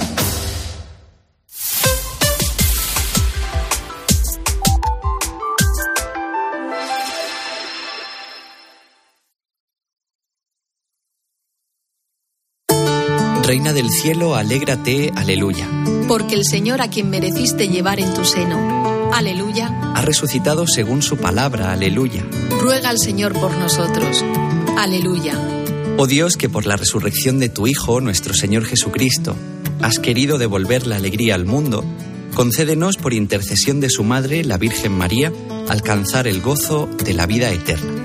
Reina del cielo, alégrate, aleluya. Porque el Señor a quien mereciste llevar en tu seno, aleluya, ha resucitado según su palabra, aleluya. Ruega al Señor por nosotros, aleluya. Oh Dios, que por la resurrección de tu Hijo, nuestro Señor Jesucristo, has querido devolver la alegría al mundo, concédenos por intercesión de su Madre, la Virgen María, alcanzar el gozo de la vida eterna.